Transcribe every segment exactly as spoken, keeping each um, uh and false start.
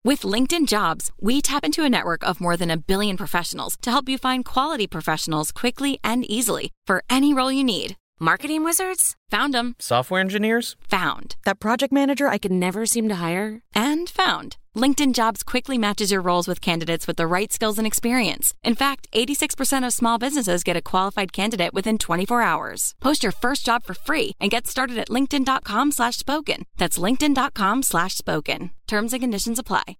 With LinkedIn Jobs, we tap into a network of more than a billion professionals to help you find quality professionals quickly and easily for any role you need. Marketing wizards? Found them. Software engineers? Found. That project manager I could never seem to hire? And found. LinkedIn Jobs quickly matches your roles with candidates with the right skills and experience. In fact, eighty-six percent of small businesses get a qualified candidate within twenty-four hours. Post your first job for free and get started at linkedin.com slash spoken. That's linkedin.com slash spoken. Terms and conditions apply.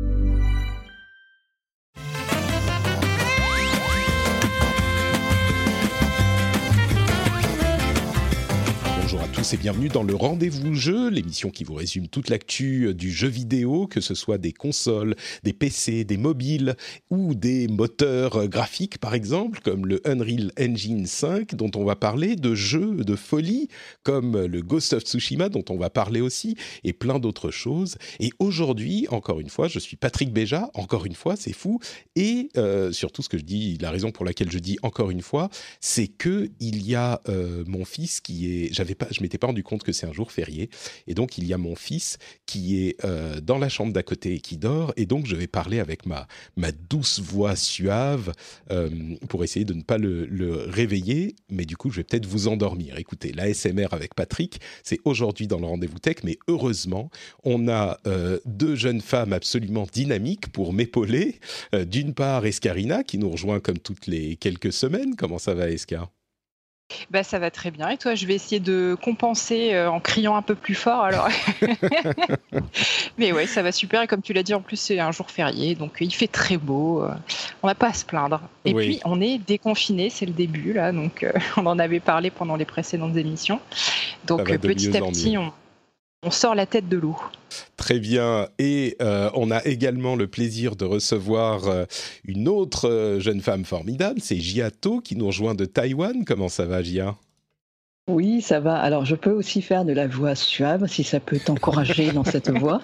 Bonjour à tous et bienvenue dans le Rendez-vous Jeu, l'émission qui vous résume toute l'actu du jeu vidéo, que ce soit des consoles, des P C, des mobiles ou des moteurs graphiques par exemple, comme le Unreal Engine cinq dont on va parler, de jeux de folie comme le Ghost of Tsushima dont on va parler aussi, et plein d'autres choses. Et aujourd'hui, encore une fois, je suis Patrick Béja, encore une fois, c'est fou, et euh, surtout ce que je dis, la raison pour laquelle je dis encore une fois, c'est que il y a euh, mon fils qui est, j'avais pas, je m'étais pas rendu compte que c'est un jour férié, et donc il y a mon fils qui est euh, dans la chambre d'à côté et qui dort, et donc je vais parler avec ma ma douce voix suave euh, pour essayer de ne pas le, le réveiller, mais du coup je vais peut-être vous endormir. Écoutez, l'A S M R avec Patrick, c'est aujourd'hui dans le Rendez-vous Tech, mais heureusement on a euh, deux jeunes femmes absolument dynamiques pour m'épauler. Euh, d'une part Escarina qui nous rejoint comme toutes les quelques semaines. Comment ça va, Escar ? Bah, ça va très bien. Et toi, je vais essayer de compenser euh, en criant un peu plus fort. Alors, mais ouais, ça va super. Et comme tu l'as dit, en plus c'est un jour férié, donc il fait très beau. Euh, on n'a pas à se plaindre. Et oui. Puis on est déconfiné, c'est le début là. Donc euh, on en avait parlé pendant les précédentes émissions. Donc euh, petit à petit, on, on sort la tête de l'eau. Très bien. Et euh, on a également le plaisir de recevoir euh, une autre euh, jeune femme formidable, c'est Jia To qui nous rejoint de Taïwan. Comment ça va, Jia ? Oui, ça va. Alors, je peux aussi faire de la voix suave, si ça peut t'encourager dans cette voix.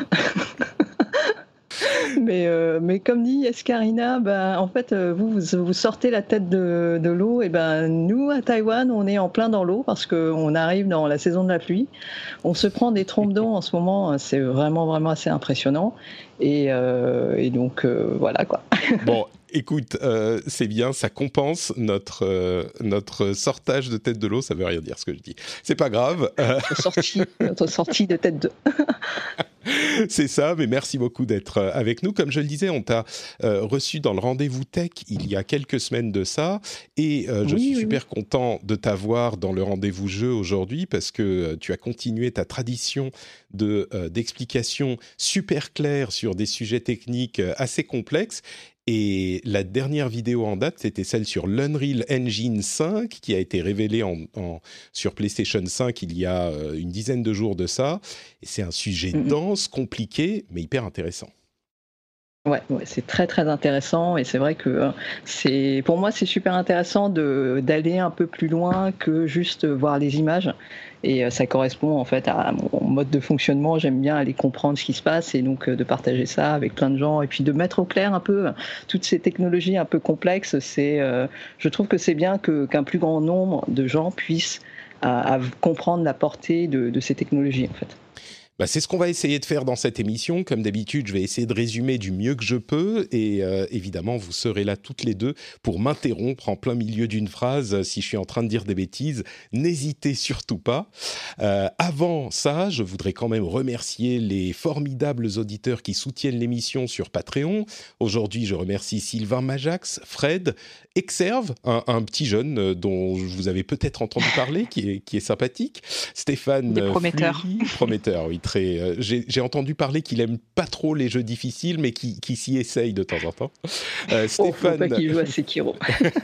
Mais, euh, mais comme dit Escarina, ben, en fait, vous, vous sortez la tête de, de l'eau. Et ben, nous, à Taïwan, on est en plein dans l'eau parce qu'on arrive dans la saison de la pluie. On se prend des trompes d'eau en ce moment. C'est vraiment, vraiment assez impressionnant. Et, euh, et donc, euh, voilà, quoi. Bon, écoute, euh, c'est bien, ça compense notre, euh, notre sortage de tête de l'eau. Ça veut rien dire ce que je dis. C'est pas grave. Notre sortie, notre sortie de tête de... C'est ça, mais merci beaucoup d'être avec nous. Comme je le disais, on t'a euh, reçu dans le Rendez-vous Tech il y a quelques semaines de ça, et euh, je oui, suis oui, super oui. content de t'avoir dans le Rendez-vous Jeu aujourd'hui, parce que euh, tu as continué ta tradition de, euh, d'explications super claires sur des sujets techniques euh, assez complexes. Et la dernière vidéo en date, c'était celle sur l'Unreal Engine cinq, qui a été révélée en, en, sur PlayStation cinq il y a euh, une dizaine de jours de ça. Et c'est un sujet mm-hmm. dense, compliqué, mais hyper intéressant. Ouais, ouais, c'est très très intéressant, et c'est vrai que euh, c'est, pour moi c'est super intéressant de, d'aller un peu plus loin que juste voir les images, et euh, ça correspond en fait à mon mode de fonctionnement. J'aime bien aller comprendre ce qui se passe, et donc euh, de partager ça avec plein de gens, et puis de mettre au clair un peu toutes ces technologies un peu complexes. C'est, euh, je trouve que c'est bien que, qu'un plus grand nombre de gens puissent à, à comprendre la portée de, de ces technologies en fait. Bah, c'est ce qu'on va essayer de faire dans cette émission. Comme d'habitude, je vais essayer de résumer du mieux que je peux, et euh, évidemment, vous serez là toutes les deux pour m'interrompre en plein milieu d'une phrase si je suis en train de dire des bêtises. N'hésitez surtout pas. Euh, avant ça, je voudrais quand même remercier les formidables auditeurs qui soutiennent l'émission sur Patreon. Aujourd'hui, je remercie Sylvain Majax, Fred, Exerve, un, un petit jeune dont vous avez peut-être entendu parler, qui est, qui est sympathique, Stéphane prometteur. Fleury, prometteur, oui. Très, euh, j'ai, j'ai entendu parler qu'il aime pas trop les jeux difficiles, mais qui, qui s'y essaye de temps en temps. Euh, Stéphane, oh, faut pas qu'il joue à Sekiro.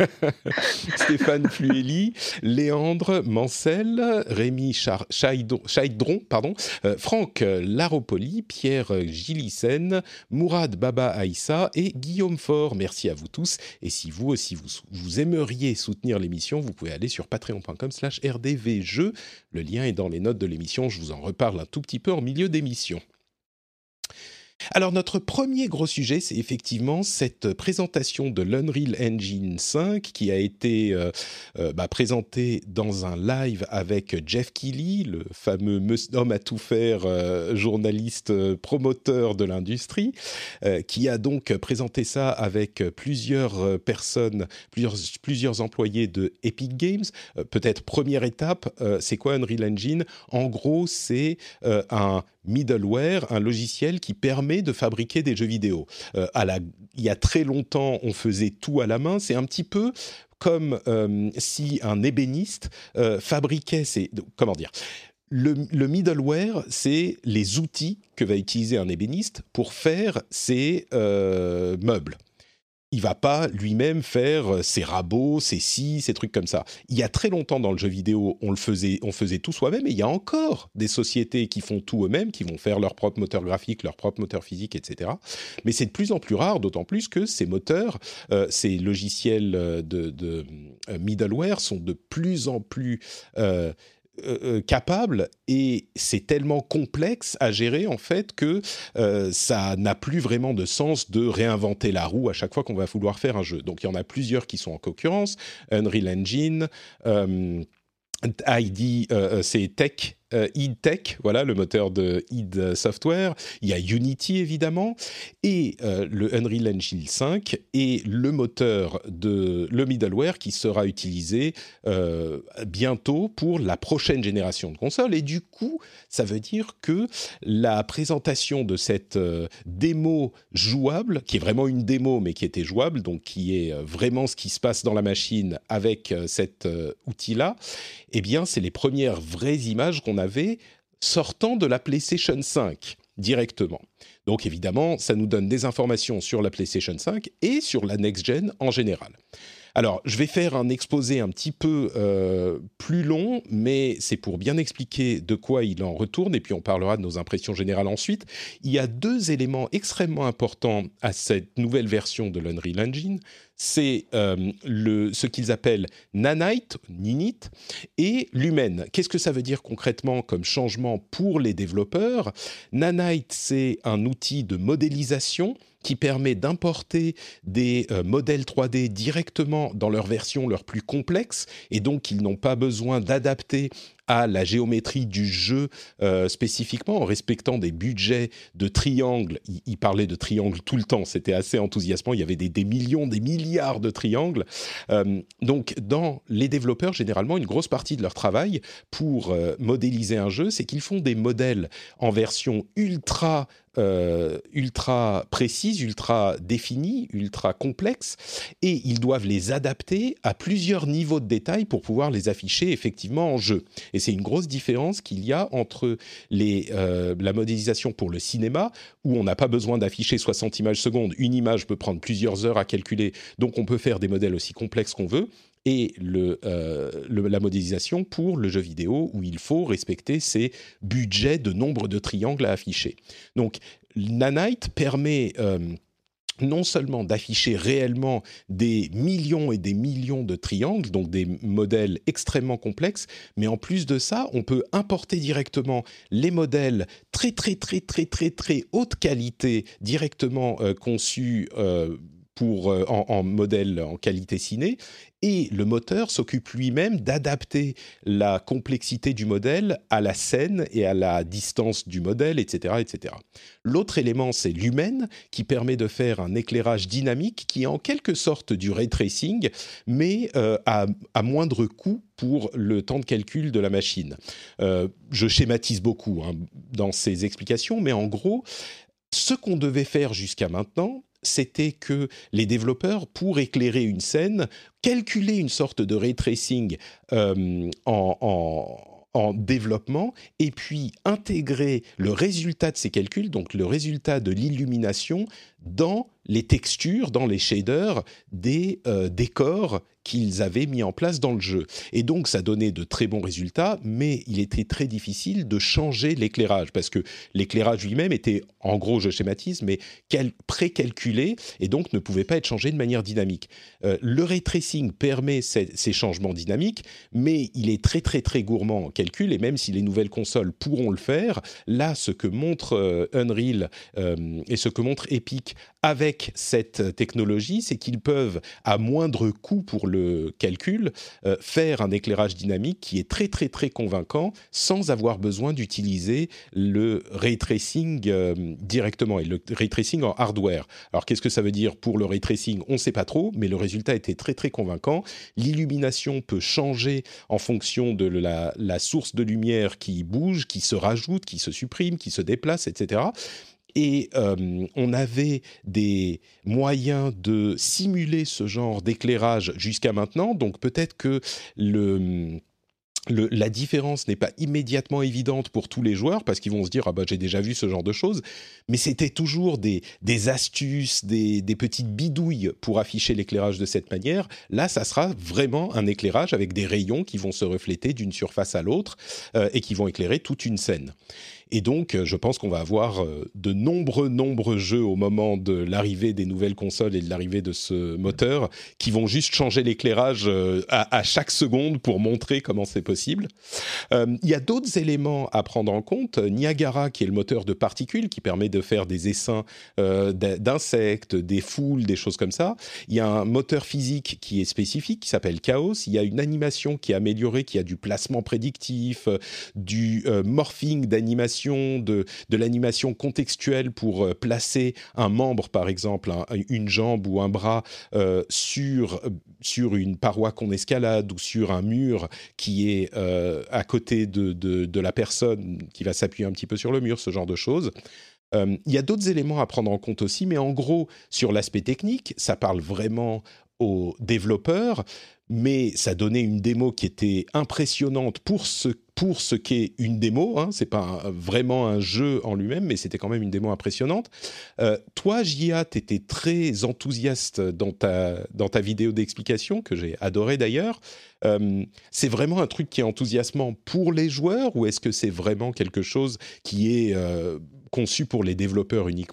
Stéphane Flueli, Léandre Mancel, Rémi Char- Chaidron, Chaidron, pardon, euh, Franck Laropoli, Pierre Gillissen, Mourad Baba Aïssa et Guillaume Faure. Merci à vous tous. Et si vous aussi vous, vous aimeriez soutenir l'émission, vous pouvez aller sur patreon.com slash rdvjeux. Le lien est dans les notes de l'émission. Je vous en reparle un tout petit peu en milieu d'émission. Alors notre premier gros sujet, c'est effectivement cette présentation de l'Unreal Engine cinq qui a été euh, euh, bah, présentée dans un live avec Jeff Keighley, le fameux homme à tout faire, euh, journaliste euh, promoteur de l'industrie, euh, qui a donc présenté ça avec plusieurs euh, personnes, plusieurs, plusieurs employés de Epic Games. Euh, peut-être première étape, euh, c'est quoi Unreal Engine ? En gros, c'est euh, un middleware, un logiciel qui permet de fabriquer des jeux vidéo. Euh, à la, il y a très longtemps, on faisait tout à la main. C'est un petit peu comme euh, si un ébéniste euh, fabriquait ses... Comment dire ? Le, le middleware, c'est les outils que va utiliser un ébéniste pour faire ses euh, meubles. Il va pas lui-même faire ses rabots, ses scies, ces trucs comme ça. Il y a très longtemps dans le jeu vidéo, on le faisait, on faisait tout soi-même, et il y a encore des sociétés qui font tout eux-mêmes, qui vont faire leur propre moteur graphique, leur propre moteur physique, et cetera. Mais c'est de plus en plus rare, d'autant plus que ces moteurs, euh, ces logiciels de, de euh, middleware sont de plus en plus euh, Euh, capable, et c'est tellement complexe à gérer en fait que euh, ça n'a plus vraiment de sens de réinventer la roue à chaque fois qu'on va vouloir faire un jeu. Donc il y en a plusieurs qui sont en concurrence. Unreal Engine, euh, I D, euh, c'est Tech, euh, id Tech, voilà le moteur de id Software. Il y a Unity évidemment, et euh, le Unreal Engine cinq est le moteur de le middleware qui sera utilisé euh, bientôt pour la prochaine génération de consoles. Et du coup, ça veut dire que la présentation de cette euh, démo jouable, qui est vraiment une démo mais qui était jouable, donc qui est euh, vraiment ce qui se passe dans la machine avec euh, cet euh, outil-là, eh bien, c'est les premières vraies images qu'on avait sortant de la PlayStation cinq directement. Donc, évidemment, ça nous donne des informations sur la PlayStation cinq et sur la next-gen en général. Alors, je vais faire un exposé un petit peu euh, plus long, mais c'est pour bien expliquer de quoi il en retourne, et puis on parlera de nos impressions générales ensuite. Il y a deux éléments extrêmement importants à cette nouvelle version de l'Unreal Engine. C'est euh, le, ce qu'ils appellent Nanite, Ninite, et Lumen. Qu'est-ce que ça veut dire concrètement comme changement pour les développeurs ? Nanite, c'est un outil de modélisation qui permet d'importer des euh, modèles trois D directement dans leur version leur plus complexe, et donc ils n'ont pas besoin d'adapter à la géométrie du jeu euh, spécifiquement, en respectant des budgets de triangles. Il, il parlait de triangles tout le temps, c'était assez enthousiasmant, il y avait des, des millions, des milliards de triangles. Euh, donc dans les développeurs, généralement, une grosse partie de leur travail pour euh, modéliser un jeu, c'est qu'ils font des modèles en version ultra Euh, ultra précises, ultra définies, ultra complexes, et ils doivent les adapter à plusieurs niveaux de détail pour pouvoir les afficher effectivement en jeu. Et c'est une grosse différence qu'il y a entre les, euh, la modélisation pour le cinéma, où on n'a pas besoin d'afficher soixante images secondes. Une image peut prendre plusieurs heures à calculer, donc on peut faire des modèles aussi complexes qu'on veut, et le, euh, le, la modélisation pour le jeu vidéo, où il faut respecter ces budgets de nombre de triangles à afficher. Donc, Nanite permet euh, non seulement d'afficher réellement des millions et des millions de triangles, donc des modèles extrêmement complexes, mais en plus de ça, on peut importer directement les modèles très très très très très très haute qualité, directement euh, conçus euh, pour, euh, en, en modèle en qualité ciné, et le moteur s'occupe lui-même d'adapter la complexité du modèle à la scène et à la distance du modèle, et cetera, et cetera. L'autre élément, c'est Lumen, qui permet de faire un éclairage dynamique qui est en quelque sorte du ray tracing, mais euh, à, à moindre coût pour le temps de calcul de la machine. Euh, je schématise beaucoup hein, dans ces explications, mais en gros, ce qu'on devait faire jusqu'à maintenant, c'était que les développeurs, pour éclairer une scène, calculer une sorte de ray tracing euh, en, en, en développement, et puis intégrer le résultat de ces calculs, donc le résultat de l'illumination, dans les textures, dans les shaders des euh, décors qu'ils avaient mis en place dans le jeu. Et donc, ça donnait de très bons résultats, mais il était très difficile de changer l'éclairage, parce que l'éclairage lui-même était, en gros, je schématise, mais cal- pré-calculé, et donc ne pouvait pas être changé de manière dynamique. Euh, le ray tracing permet ces, ces changements dynamiques, mais il est très, très, très gourmand en calcul, et même si les nouvelles consoles pourront le faire, là, ce que montre euh, Unreal euh, et ce que montre Epic avec cette technologie, c'est qu'ils peuvent, à moindre coût pour le calcul, euh, faire un éclairage dynamique qui est très très très convaincant sans avoir besoin d'utiliser le ray tracing euh, directement et le ray tracing en hardware. Alors qu'est-ce que ça veut dire pour le ray tracing ? On ne sait pas trop, mais le résultat était très très convaincant. L'illumination peut changer en fonction de la, la source de lumière qui bouge, qui se rajoute, qui se supprime, qui se déplace, et cetera. Et euh, on avait des moyens de simuler ce genre d'éclairage jusqu'à maintenant, donc peut-être que le... Le, la différence n'est pas immédiatement évidente pour tous les joueurs parce qu'ils vont se dire « Ah bah j'ai déjà vu ce genre de choses », mais c'était toujours des, des astuces, des, des petites bidouilles pour afficher l'éclairage de cette manière. Là, ça sera vraiment un éclairage avec des rayons qui vont se refléter d'une surface à l'autre euh, et qui vont éclairer toute une scène. Et donc, je pense qu'on va avoir de nombreux, nombreux jeux au moment de l'arrivée des nouvelles consoles et de l'arrivée de ce moteur qui vont juste changer l'éclairage à, à chaque seconde pour montrer comment c'est possible. Euh, il y a d'autres éléments à prendre en compte. Niagara, qui est le moteur de particules, qui permet de faire des essaims euh, d'insectes, des foules, des choses comme ça. Il y a un moteur physique qui est spécifique, qui s'appelle Chaos. Il y a une animation qui est améliorée, qui a du placement prédictif, du euh, morphing d'animation, De, de l'animation contextuelle pour euh, placer un membre, par exemple, un, une jambe ou un bras euh, sur, sur une paroi qu'on escalade ou sur un mur qui est euh, à côté de, de, de la personne qui va s'appuyer un petit peu sur le mur, ce genre de choses. Euh, il y a d'autres éléments à prendre en compte aussi, mais en gros, sur l'aspect technique, ça parle vraiment aux développeurs, mais ça donnait une démo qui était impressionnante pour ce, pour ce qu'est une démo. Hein. Ce n'est pas un, vraiment un jeu en lui-même, mais c'était quand même une démo impressionnante. Euh, toi, J A, tu étais très enthousiaste dans ta, dans ta vidéo d'explication, que j'ai adoré d'ailleurs. Euh, c'est vraiment un truc qui est enthousiasmant pour les joueurs, ou est-ce que c'est vraiment quelque chose qui est euh, conçu pour les développeurs uniquement ?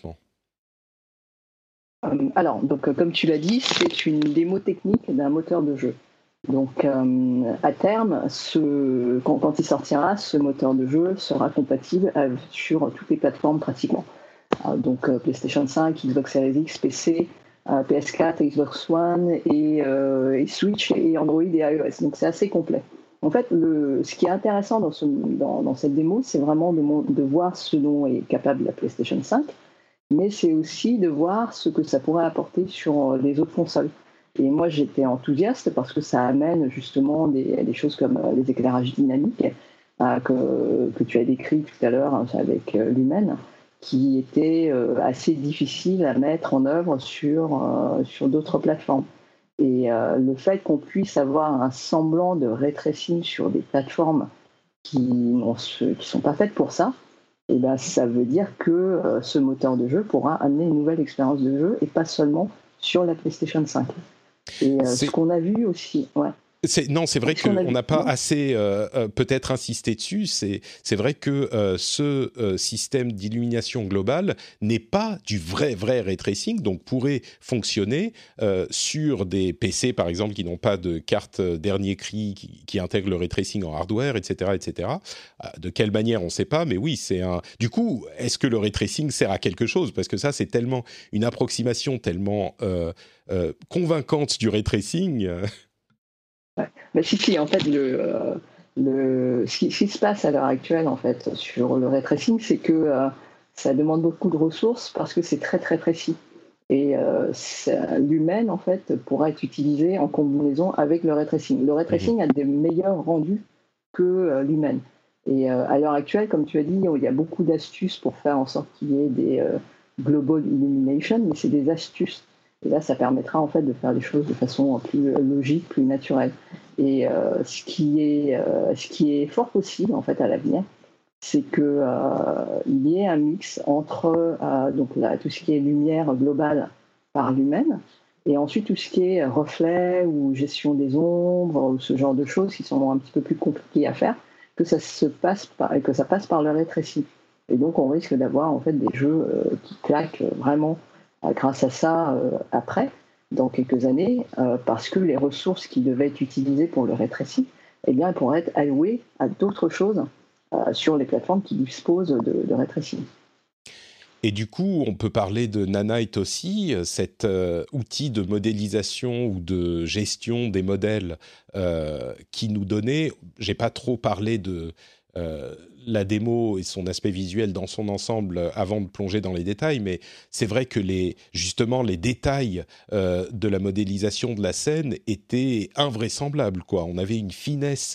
Alors, donc, comme tu l'as dit, c'est une démo technique d'un moteur de jeu. Donc, euh, à terme, ce, quand, quand il sortira, ce moteur de jeu sera compatible avec, sur toutes les plateformes pratiquement. Euh, donc, euh, PlayStation cinq, Xbox Series X, P C, euh, P S quatre, Xbox One et, euh, et Switch et Android et iOS. Donc, c'est assez complet. En fait, le, ce qui est intéressant dans, ce, dans, dans cette démo, c'est vraiment de, de voir ce dont est capable la PlayStation cinq, mais c'est aussi de voir ce que ça pourrait apporter sur les autres consoles. Et moi, j'étais enthousiaste parce que ça amène justement des, des choses comme les éclairages dynamiques euh, que, que tu as décrit tout à l'heure, hein, avec euh, Lumen, qui étaient euh, assez difficiles à mettre en œuvre sur, euh, sur d'autres plateformes. Et euh, le fait qu'on puisse avoir un semblant de ray tracing sur des plateformes qui ne sont pas faites pour ça, et ben, ça veut dire que euh, ce moteur de jeu pourra amener une nouvelle expérience de jeu et pas seulement sur la PlayStation cinq. Et euh, ce qu'on a vu aussi, ouais. C'est, non, c'est vrai qu'on n'a pas assez euh, euh, peut-être insisté dessus. C'est, c'est vrai que euh, ce euh, système d'illumination globale n'est pas du vrai, vrai ray tracing, donc pourrait fonctionner euh, sur des P C, par exemple, qui n'ont pas de carte dernier cri, qui, qui intègrent le ray tracing en hardware, et cetera, et cetera. Euh, de quelle manière, on ne sait pas, mais oui, c'est un... Du coup, est-ce que le ray tracing sert à quelque chose ? Parce que ça, c'est tellement une approximation tellement euh, euh, convaincante du ray tracing... Euh... Ouais. Mais si, si, en fait, le, euh, le, ce, qui, ce qui se passe à l'heure actuelle, en fait, sur le ray tracing, c'est que euh, ça demande beaucoup de ressources parce que c'est très, très précis. Et euh, Lumen, en fait, pourra être utilisé en combinaison avec le ray tracing. Le ray tracing a des meilleurs rendus que euh, Lumen. Et euh, à l'heure actuelle, comme tu as dit, il y a beaucoup d'astuces pour faire en sorte qu'il y ait des euh, global illumination, mais c'est des astuces. Et là, ça permettra en fait de faire les choses de façon plus logique, plus naturelle. Et euh, ce qui est, euh, ce qui est fort possible en fait à l'avenir, c'est que euh, il y ait un mix entre euh, donc là, tout ce qui est lumière globale par l'humaine et ensuite tout ce qui est reflet ou gestion des ombres ou ce genre de choses qui sont un petit peu plus compliquées à faire, que ça se passe par, que ça passe par le ray tracing. Et donc on risque d'avoir en fait des jeux euh, qui claquent vraiment euh, grâce à ça euh, après, dans quelques années, euh, parce que les ressources qui devaient être utilisées pour le ray tracing, eh bien, elles pourraient être allouées à d'autres choses euh, sur les plateformes qui disposent de, de ray tracing. Et du coup, on peut parler de Nanite aussi, cet euh, outil de modélisation ou de gestion des modèles euh, qui nous donnait. J'ai pas trop parlé de euh, la démo et son aspect visuel dans son ensemble avant de plonger dans les détails, mais c'est vrai que les, justement les détails euh, de la modélisation de la scène étaient invraisemblables, quoi. On avait une finesse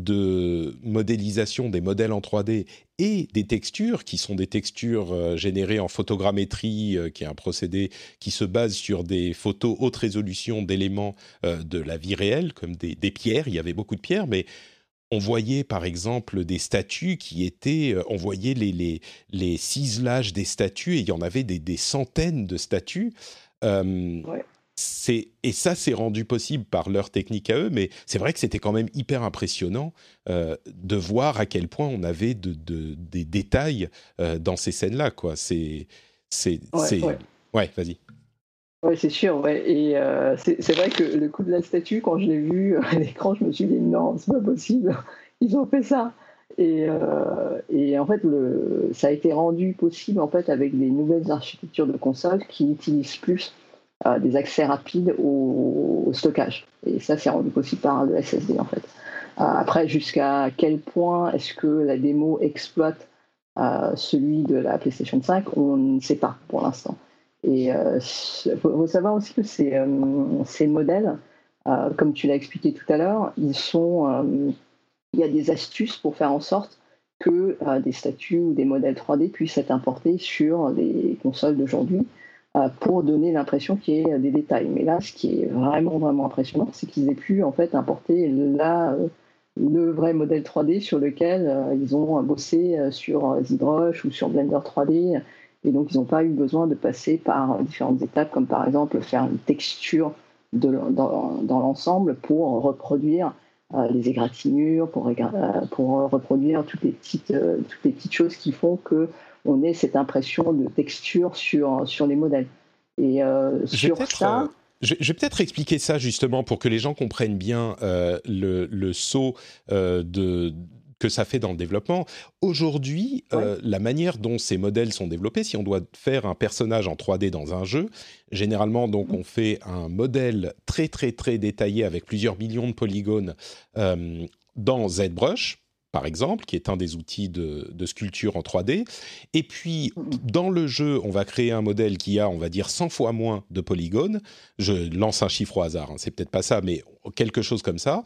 de modélisation des modèles en trois D et des textures qui sont des textures euh, générées en photogrammétrie, euh, qui est un procédé qui se base sur des photos haute résolution d'éléments euh, de la vie réelle, comme des, des pierres. Il y avait beaucoup de pierres, mais on voyait par exemple des statues qui étaient, on voyait les, les, les ciselages des statues, et il y en avait des, des centaines de statues. Euh, ouais. c'est, et ça, c'est rendu possible par leur technique à eux, mais c'est vrai que c'était quand même hyper impressionnant euh, de voir à quel point on avait de, de, des détails euh, dans ces scènes-là, quoi. C'est, c'est, ouais, c'est... ouais. ouais, vas-y. Oui, c'est sûr. Ouais. Et euh, c'est, c'est vrai que le coup de la statue, quand je l'ai vu à l'écran, je me suis dit non, c'est pas possible. Ils ont fait ça. Et, euh, et en fait, le, ça a été rendu possible en fait avec des nouvelles architectures de consoles qui utilisent plus euh, des accès rapides au, au stockage. Et ça, c'est rendu possible par le S S D en fait. Euh, après, jusqu'à quel point est-ce que la démo exploite euh, celui de la PlayStation cinq, on ne sait pas pour l'instant. Et il euh, faut savoir aussi que ces, euh, ces modèles, euh, comme tu l'as expliqué tout à l'heure, ils sont, euh, il y a des astuces pour faire en sorte que euh, des statues ou des modèles trois D puissent être importés sur les consoles d'aujourd'hui euh, pour donner l'impression qu'il y ait des détails. Mais là, ce qui est vraiment, vraiment impressionnant, c'est qu'ils aient pu en fait importer la, euh, le vrai modèle trois D sur lequel euh, ils ont bossé euh, sur ZBrush ou sur Blender trois D. Et donc, ils n'ont pas eu besoin de passer par différentes étapes, comme par exemple faire une texture de, dans, dans l'ensemble pour reproduire euh, les égratignures, pour, euh, pour reproduire toutes les, petites, euh, toutes les petites choses qui font qu'on ait cette impression de texture sur, sur les modèles. Et euh, sur ça... Euh... Je vais peut-être expliquer ça justement pour que les gens comprennent bien euh, le, le saut euh, de... que ça fait dans le développement. Aujourd'hui, ouais. euh, la manière dont ces modèles sont développés, si on doit faire un personnage en trois D dans un jeu, généralement, donc, mmh. on fait un modèle très, très, très détaillé avec plusieurs millions de polygones euh, dans ZBrush, par exemple, qui est un des outils de, de sculpture en trois D. Et puis, dans le jeu, on va créer un modèle qui a, on va dire, cent fois moins de polygones. Je lance un chiffre au hasard, hein, c'est peut-être pas ça, mais quelque chose comme ça.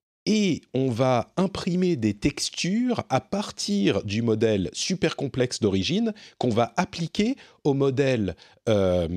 Et on va imprimer des textures à partir du modèle super complexe d'origine qu'on va appliquer au modèle euh,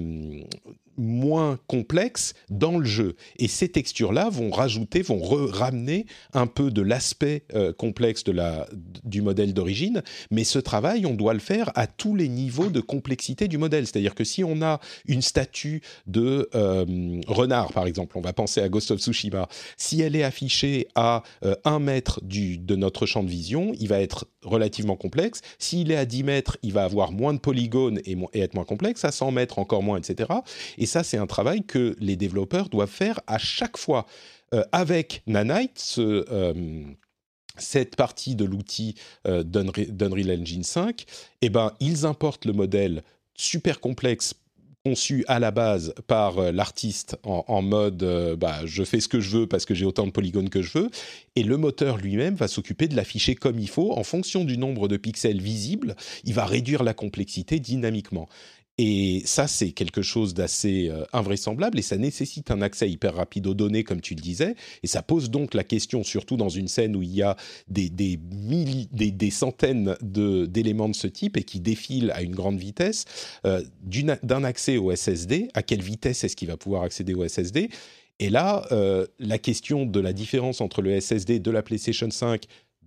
moins complexe dans le jeu. Et ces textures-là vont rajouter, vont re- ramener un peu de l'aspect euh, complexe de la, du modèle d'origine. Mais ce travail, on doit le faire à tous les niveaux de complexité du modèle. C'est-à-dire que si on a une statue de euh, renard, par exemple, on va penser à Ghost of Tsushima, si elle est affichée à euh, un mètre du, de notre champ de vision, il va être relativement complexe. S'il est à dix mètres, il va avoir moins de polygones et, et être moins complexe. À cent mètres, encore moins, et cetera. Et ça, c'est un travail que les développeurs doivent faire à chaque fois. Euh, avec Nanite, ce, euh, cette partie de l'outil euh, d'Unreal, d'Unreal Engine cinq, eh ben, ils importent le modèle super complexe conçu à la base par euh, l'artiste en, en mode euh, bah, je fais ce que je veux parce que j'ai autant de polygones que je veux, et le moteur lui-même va s'occuper de l'afficher comme il faut en fonction du nombre de pixels visibles. Il va réduire la complexité dynamiquement. Et ça, c'est quelque chose d'assez euh, invraisemblable, et ça nécessite un accès hyper rapide aux données, comme tu le disais. Et ça pose donc la question, surtout dans une scène où il y a des, des, milli, des, des centaines de, d'éléments de ce type et qui défilent à une grande vitesse, euh, d'une, d'un accès au S S D. À quelle vitesse est-ce qu'il va pouvoir accéder au S S D ? Et là, euh, la question de la différence entre le S S D de la PlayStation cinq,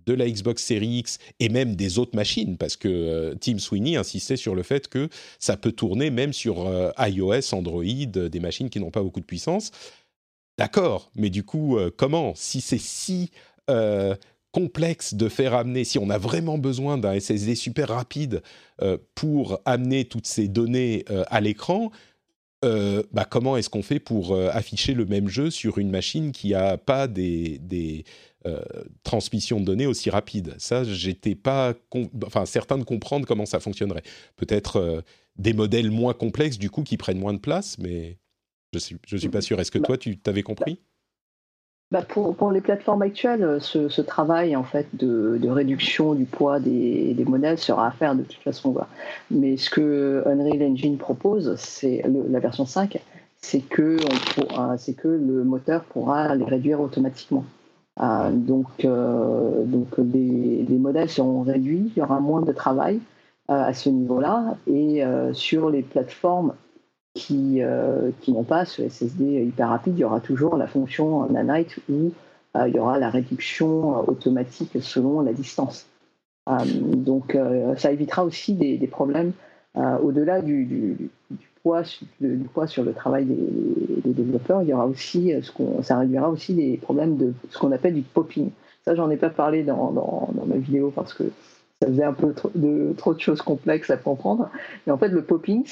de la Xbox Series X et même des autres machines, parce que euh, Tim Sweeney insistait sur le fait que ça peut tourner même sur euh, iOS, Android, euh, des machines qui n'ont pas beaucoup de puissance. D'accord, mais du coup, euh, comment ? Si c'est si euh, complexe de faire amener, si on a vraiment besoin d'un S S D super rapide euh, pour amener toutes ces données euh, à l'écran, euh, bah, comment est-ce qu'on fait pour euh, afficher le même jeu sur une machine qui n'a pas des, des euh, transmissions de données aussi rapides ? Ça, j'étais pas com- enfin, certain de comprendre comment ça fonctionnerait. Peut-être euh, des modèles moins complexes, du coup, qui prennent moins de place, mais je ne suis, je suis pas sûr. Est-ce que Bah, toi, tu t'avais compris ? bah pour, pour les plateformes actuelles, ce, ce travail en fait de, de réduction du poids des, des modèles sera à faire de toute façon. Voilà. Mais ce que Unreal Engine propose, c'est le, la version cinq, c'est que, on pourra, c'est que le moteur pourra les réduire automatiquement. Euh, donc, euh, donc les, les modèles seront réduits, il y aura moins de travail euh, à ce niveau-là, et euh, sur les plateformes qui, euh, qui n'ont pas ce S S D hyper rapide, il y aura toujours la fonction Nanite où euh, il y aura la réduction euh, automatique selon la distance. Euh, donc euh, ça évitera aussi des, des problèmes euh, au-delà du, du, du, poids, du, du poids sur le travail des, des développeurs. Il y aura aussi ce qu'on, ça réduira aussi des problèmes de ce qu'on appelle du popping. Ça, j'en ai pas parlé dans, dans, dans ma vidéo parce que ça faisait un peu trop de, trop de choses complexes à comprendre. Mais en fait, le popping,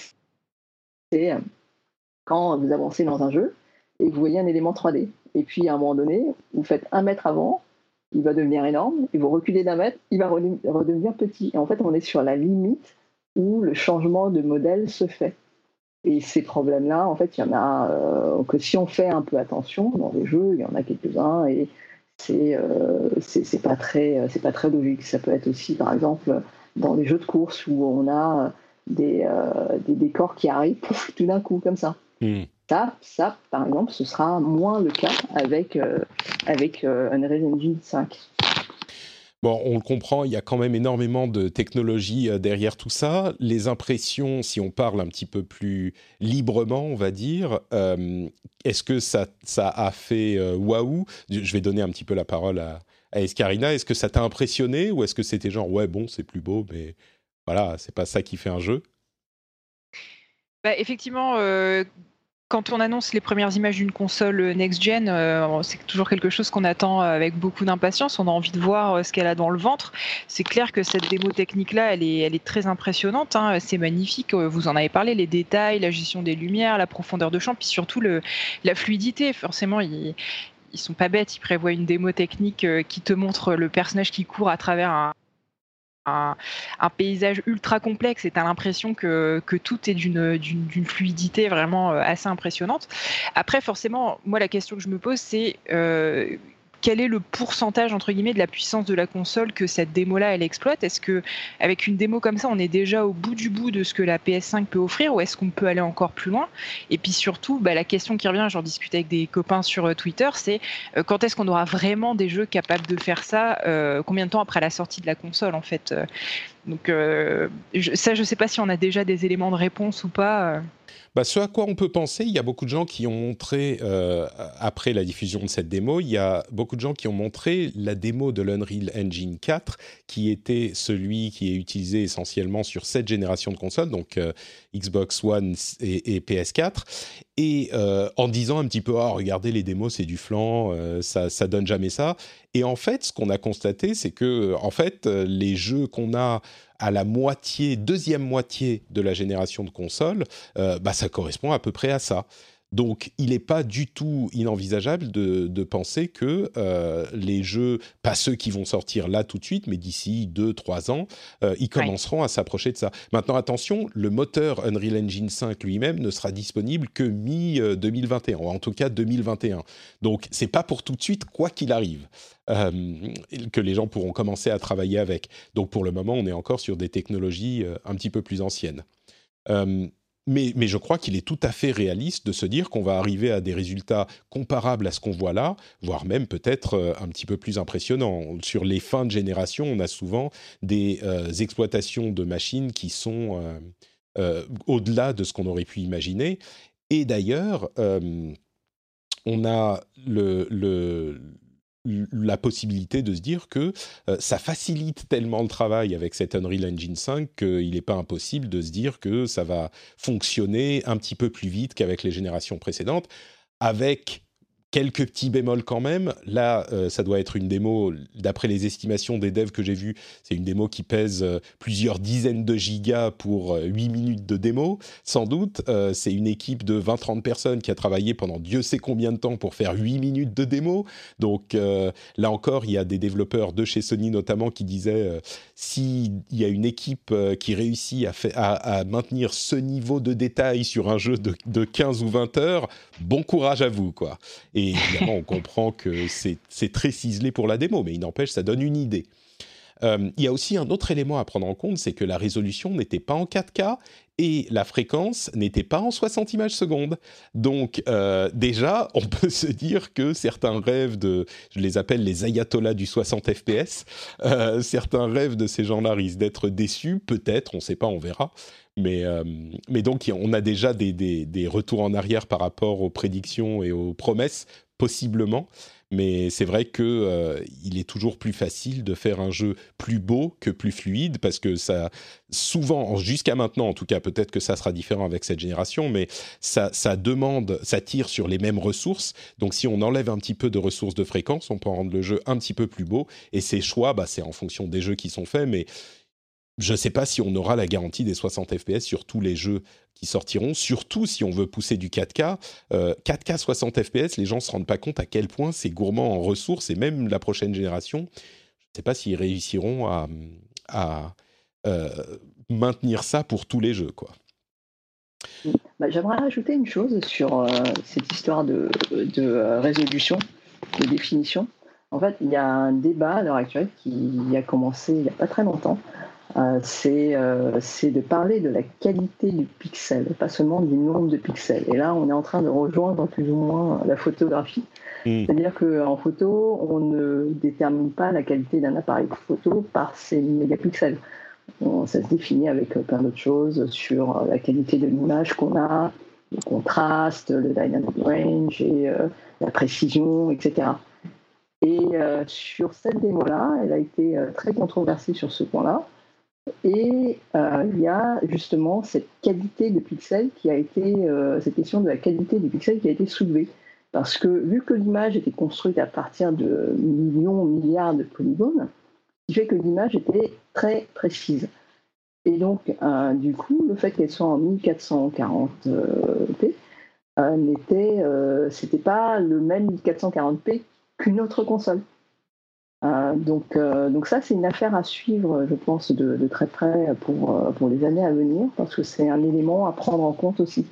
c'est quand vous avancez dans un jeu et vous voyez un élément trois D. Et puis, à un moment donné, vous faites un mètre avant, il va devenir énorme, et vous reculez d'un mètre, il va redevenir petit. Et en fait, on est sur la limite où le changement de modèle se fait. Et ces problèmes-là, en fait, il y en a euh, que si on fait un peu attention dans les jeux, il y en a quelques-uns, et c'est, euh, c'est, c'est, pas très, c'est pas très logique. Ça peut être aussi, par exemple, dans les jeux de course où on a des, euh, des décors qui arrivent pouf, tout d'un coup, comme ça. Mmh. Ça, ça, par exemple, ce sera moins le cas avec, euh, avec euh, Unreal Engine cinq. Bon, on le comprend, il y a quand même énormément de technologie euh, derrière tout ça. Les impressions, si on parle un petit peu plus librement, on va dire, euh, est-ce que ça, ça a fait euh, waouh ? Je vais donner un petit peu la parole à, à Escarina. Est-ce que ça t'a impressionné ou est-ce que c'était genre, ouais, bon, c'est plus beau, mais voilà, c'est pas ça qui fait un jeu ? Bah, effectivement, euh, quand on annonce les premières images d'une console next-gen, euh, c'est toujours quelque chose qu'on attend avec beaucoup d'impatience. On a envie de voir euh, ce qu'elle a dans le ventre. C'est clair que cette démo technique-là, elle est, elle est très impressionnante. Hein. C'est magnifique. Vous en avez parlé, les détails, la gestion des lumières, la profondeur de champ, puis surtout le, la fluidité. Forcément, ils, ils sont pas bêtes. Ils prévoient une démo technique euh, qui te montre le personnage qui court à travers un Un, un paysage ultra complexe et tu as l'impression que, que tout est d'une, d'une, d'une fluidité vraiment assez impressionnante. Après, forcément, moi, la question que je me pose, c'est euh, quel est le pourcentage, entre guillemets, de la puissance de la console que cette démo-là, elle exploite ? Est-ce qu'avec une démo comme ça, on est déjà au bout du bout de ce que la P S cinq peut offrir ou est-ce qu'on peut aller encore plus loin ? Et puis surtout, bah, la question qui revient, j'en discutais avec des copains sur Twitter, c'est euh, quand est-ce qu'on aura vraiment des jeux capables de faire ça ? euh, Combien de temps après la sortie de la console, en fait ? Donc euh, je, ça, je ne sais pas si on a déjà des éléments de réponse ou pas. Euh. Bah, ce à quoi on peut penser, il y a beaucoup de gens qui ont montré, euh, après la diffusion de cette démo, il y a beaucoup de gens qui ont montré la démo de l'Unreal Engine quatre, qui était celui qui est utilisé essentiellement sur cette génération de consoles, donc euh, Xbox One et, et P S quatre, et euh, en disant un petit peu « Ah, regardez, les démos, c'est du flan, euh, ça, ça donne jamais ça ». Et en fait, ce qu'on a constaté, c'est que en fait, les jeux qu'on a à la moitié, deuxième moitié de la génération de consoles, euh, bah, ça correspond à peu près à ça. Donc, il n'est pas du tout inenvisageable de, de penser que euh, les jeux, pas ceux qui vont sortir là tout de suite, mais d'ici deux, trois ans, euh, ils commenceront ouais. à s'approcher de ça. Maintenant, attention, le moteur Unreal Engine cinq lui-même ne sera disponible que mi-deux mille vingt et un, ou en tout cas deux mille vingt et un. Donc, c'est pas pour tout de suite, quoi qu'il arrive, euh, que les gens pourront commencer à travailler avec. Donc, pour le moment, on est encore sur des technologies euh, un petit peu plus anciennes. Euh, Mais, mais je crois qu'il est tout à fait réaliste de se dire qu'on va arriver à des résultats comparables à ce qu'on voit là, voire même peut-être euh, un petit peu plus impressionnants. Sur les fins de génération, on a souvent des euh, exploitations de machines qui sont euh, euh, au-delà de ce qu'on aurait pu imaginer. Et d'ailleurs, euh, on a le... le la possibilité de se dire que euh, ça facilite tellement le travail avec cet Unreal Engine cinq qu'il n'est pas impossible de se dire que ça va fonctionner un petit peu plus vite qu'avec les générations précédentes, avec quelques petits bémols quand même. Là, euh, ça doit être une démo, d'après les estimations des devs que j'ai vues, c'est une démo qui pèse euh, plusieurs dizaines de gigas pour euh, huit minutes de démo, sans doute. Euh, c'est une équipe de vingt à trente personnes qui a travaillé pendant Dieu sait combien de temps pour faire huit minutes de démo. Donc euh, là encore, il y a des développeurs de chez Sony notamment qui disaient euh, s'il y a une équipe euh, qui réussit à, fait, à, à maintenir ce niveau de détail sur un jeu de, de quinze ou vingt heures, bon courage à vous, quoi. Et Et évidemment, on comprend que c'est, c'est très ciselé pour la démo, mais il n'empêche, ça donne une idée. Euh, il y a aussi un autre élément à prendre en compte, c'est que la résolution n'était pas en quatre K et la fréquence n'était pas en soixante images secondes. Donc euh, déjà, on peut se dire que certains rêves de, je les appelle les ayatollahs du soixante F P S, euh, certains rêves de ces gens-là risquent d'être déçus, peut-être, on ne sait pas, on verra. Mais, euh, mais donc, on a déjà des, des, des retours en arrière par rapport aux prédictions et aux promesses, possiblement. Mais c'est vrai qu'il euh, est toujours plus facile de faire un jeu plus beau que plus fluide, parce que ça, souvent, jusqu'à maintenant en tout cas, peut-être que ça sera différent avec cette génération, mais ça, ça demande, ça tire sur les mêmes ressources. Donc si on enlève un petit peu de ressources de fréquence, on peut rendre le jeu un petit peu plus beau. Et ces choix, bah, c'est en fonction des jeux qui sont faits, mais je ne sais pas si on aura la garantie des soixante F P S sur tous les jeux qui sortiront, surtout si on veut pousser du quatre K. Euh, quatre K soixante F P S, les gens ne se rendent pas compte à quel point c'est gourmand en ressources, et même la prochaine génération, je ne sais pas s'ils réussiront à, à euh, maintenir ça pour tous les jeux, quoi. Bah, j'aimerais rajouter une chose sur euh, cette histoire de, de euh, résolution, de définition. En fait, il y a un débat à l'heure actuelle qui a commencé il n'y a pas très longtemps. Euh, c'est, euh, c'est de parler de la qualité du pixel, pas seulement du nombre de pixels. Et là, on est en train de rejoindre plus ou moins la photographie. Mmh. C'est-à-dire qu'en photo, on ne détermine pas la qualité d'un appareil photo par ses mégapixels. On, ça se définit avec plein d'autres choses sur la qualité de l'image qu'on a, le contraste, le dynamic range, et, euh, la précision, et cetera. Et euh, sur cette démo-là, elle a été euh, très controversée sur ce point-là. Et euh, il y a justement cette qualité de pixels qui a été, euh, cette question de la qualité des pixels qui a été soulevée. Parce que vu que l'image était construite à partir de millions, milliards de polygones, ce qui fait que l'image était très précise. Et donc, euh, du coup, le fait qu'elle soit en mille quatre cent quarante p, euh, n'était, euh, c'était pas le même mille quatre cent quarante p qu'une autre console. Euh, donc, euh, donc ça, c'est une affaire à suivre, je pense, de, de très près pour, pour les années à venir, parce que c'est un élément à prendre en compte aussi.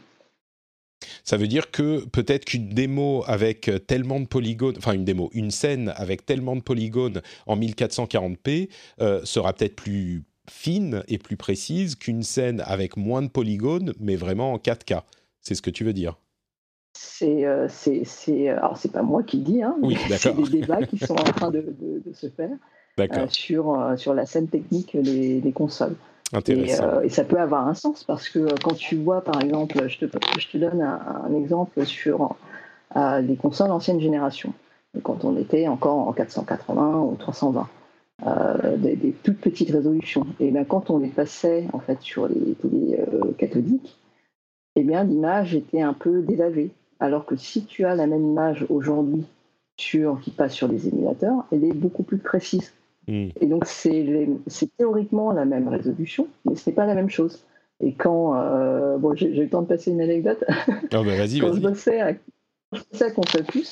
Ça veut dire que peut-être qu'une démo avec tellement de polygones, enfin une démo, une scène avec tellement de polygones en mille quatre cent quarante p euh, sera peut-être plus fine et plus précise qu'une scène avec moins de polygones, mais vraiment en quatre K. C'est ce que tu veux dire? C'est, euh, c'est, c'est, alors c'est pas moi qui le dis, hein, oui, mais c'est des débats qui sont en train de, de, de se faire euh, sur, euh, sur la scène technique des, des consoles. Intéressant. Et, euh, et ça peut avoir un sens parce que quand tu vois, par exemple, je te, je te donne un, un exemple sur euh, les consoles ancienne génération, quand on était encore en quatre cent quatre-vingts ou trois cent vingt, euh, des, des toutes petites résolutions. Et bien quand on les passait en fait sur les télé euh, cathodiques, eh bien l'image était un peu délavée. Alors que si tu as la même image aujourd'hui sur, qui passe sur des émulateurs, elle est beaucoup plus précise. Mmh. Et donc c'est, les, c'est théoriquement la même résolution, mais ce n'est pas la même chose. Et quand, euh, bon, j'ai, j'ai eu le temps de passer une anecdote. Oh bah vas-y, quand vas-y. je bossais à, je bossais à Console Plus,